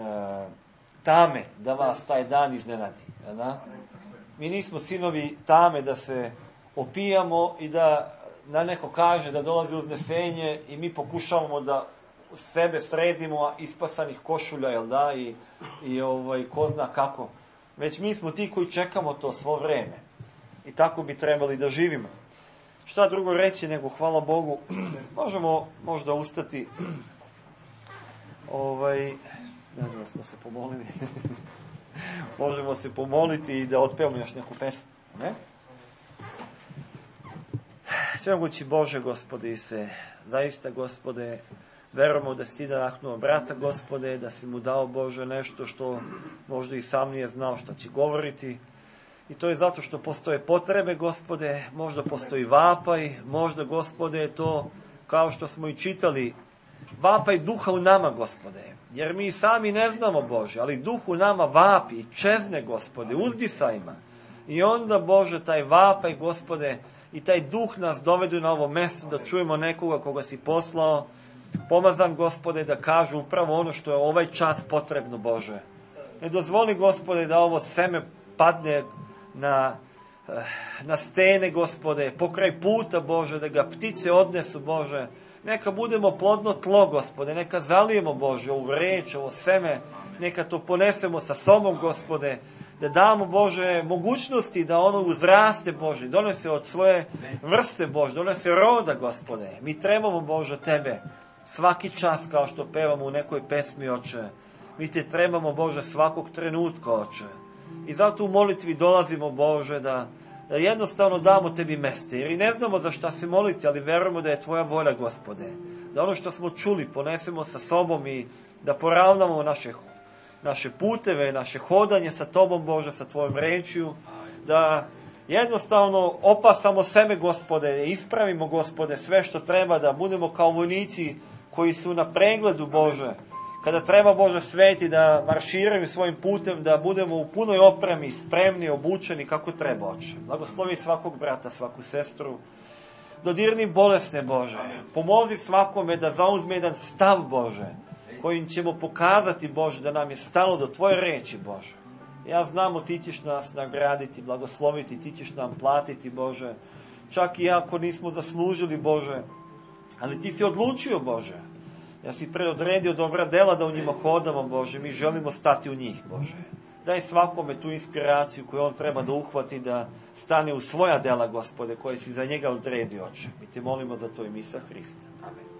tame da vas taj dan iznenadi, jel da? Mi nismo sinovi tame da se opijamo i da na neko kaže da dolazi uznesenje i mi pokušavamo da sebe sredimo ispasanih košulja, jel da, i, i ovaj, ko zna kako. Već mi smo ti koji čekamo to svo vreme. I tako bi trebali da živimo. Šta drugo reći nego hvala Bogu, možemo možda ustati, ovaj, ne znam da smo se pomolili, možemo se pomoliti i da otpevamo još neku pesmu, ne? Svemogući Bože, Gospode, i se zaista, Gospode, verujemo da si ti nadahnuo brata, Gospode, da si mu dao, Bože, nešto što možda i sam nije znao što će govoriti. I to je zato što postoje potrebe, Gospode, možda postoji vapaj, možda, Gospode, je to, kao što smo i čitali, vapaj duha u nama, Gospode. Jer mi sami ne znamo, Bože, ali duh u nama vapi i čezne, Gospode, uzdisajima. I onda, Bože, taj vapaj, Gospode, i taj duh nas dovedu na ovo mesto da čujemo nekoga koga si poslao, pomazan, Gospode, da kažu upravo ono što je ovaj čas potrebno, Bože. Ne dozvoli, Gospode, da ovo seme padne na, na stene, Gospode, pokraj puta, Bože, da ga ptice odnesu, Bože. Neka budemo plodno tlo, Gospode, neka zalijemo, Bože, ovu reč, ovo seme, neka to ponesemo sa sobom, Gospode, da damo, Bože, mogućnosti da ono uzraste, Bože, donese od svoje vrste, Bože, donese roda, Gospode. Mi trebamo, Bože, Tebe svaki čas, kao što pevamo u nekoj pesmi, Oče. Mi Te trebamo, Bože, svakog trenutka, Oče. I zato u molitvi dolazimo, Bože, da, da jednostavno damo Tebi meste. Jer i ne znamo za šta se moliti, ali verujemo da je Tvoja volja, Gospode. Da ono što smo čuli ponesemo sa sobom i da poravnamo naše, naše puteve, naše hodanje sa Tobom, Bože, sa Tvojom rečju. Da jednostavno opasamo sebe, Gospode, ispravimo, Gospode, sve što treba, da budemo kao vojnici koji su na pregledu, Bože. Kada treba, Bože, sveti da marširaju svojim putem, da budemo u punoj opremi, spremni, obučeni kako treba, Oče. Blagoslovi svakog brata, svaku sestru. Dodirni bolesne, Bože. Pomozi svakome da zauzme jedan stav, Bože, kojim ćemo pokazati, Bože, da nam je stalo do Tvoje reči, Bože. Ja znamo, Ti ćeš nas nagraditi, blagosloviti, Ti ćeš nam platiti, Bože. Čak i ako nismo zaslužili, Bože, ali Ti si odlučio, Bože. Ja si predodredio dobra dela da u njima hodamo, Bože. Mi želimo stati u njih, Bože. Daj svakome tu inspiraciju koju on treba da uhvati, da stane u svoja dela, Gospode, koje si za njega odredio, Oče. Mi Te molimo za to ime Isusa Hrista. Amen.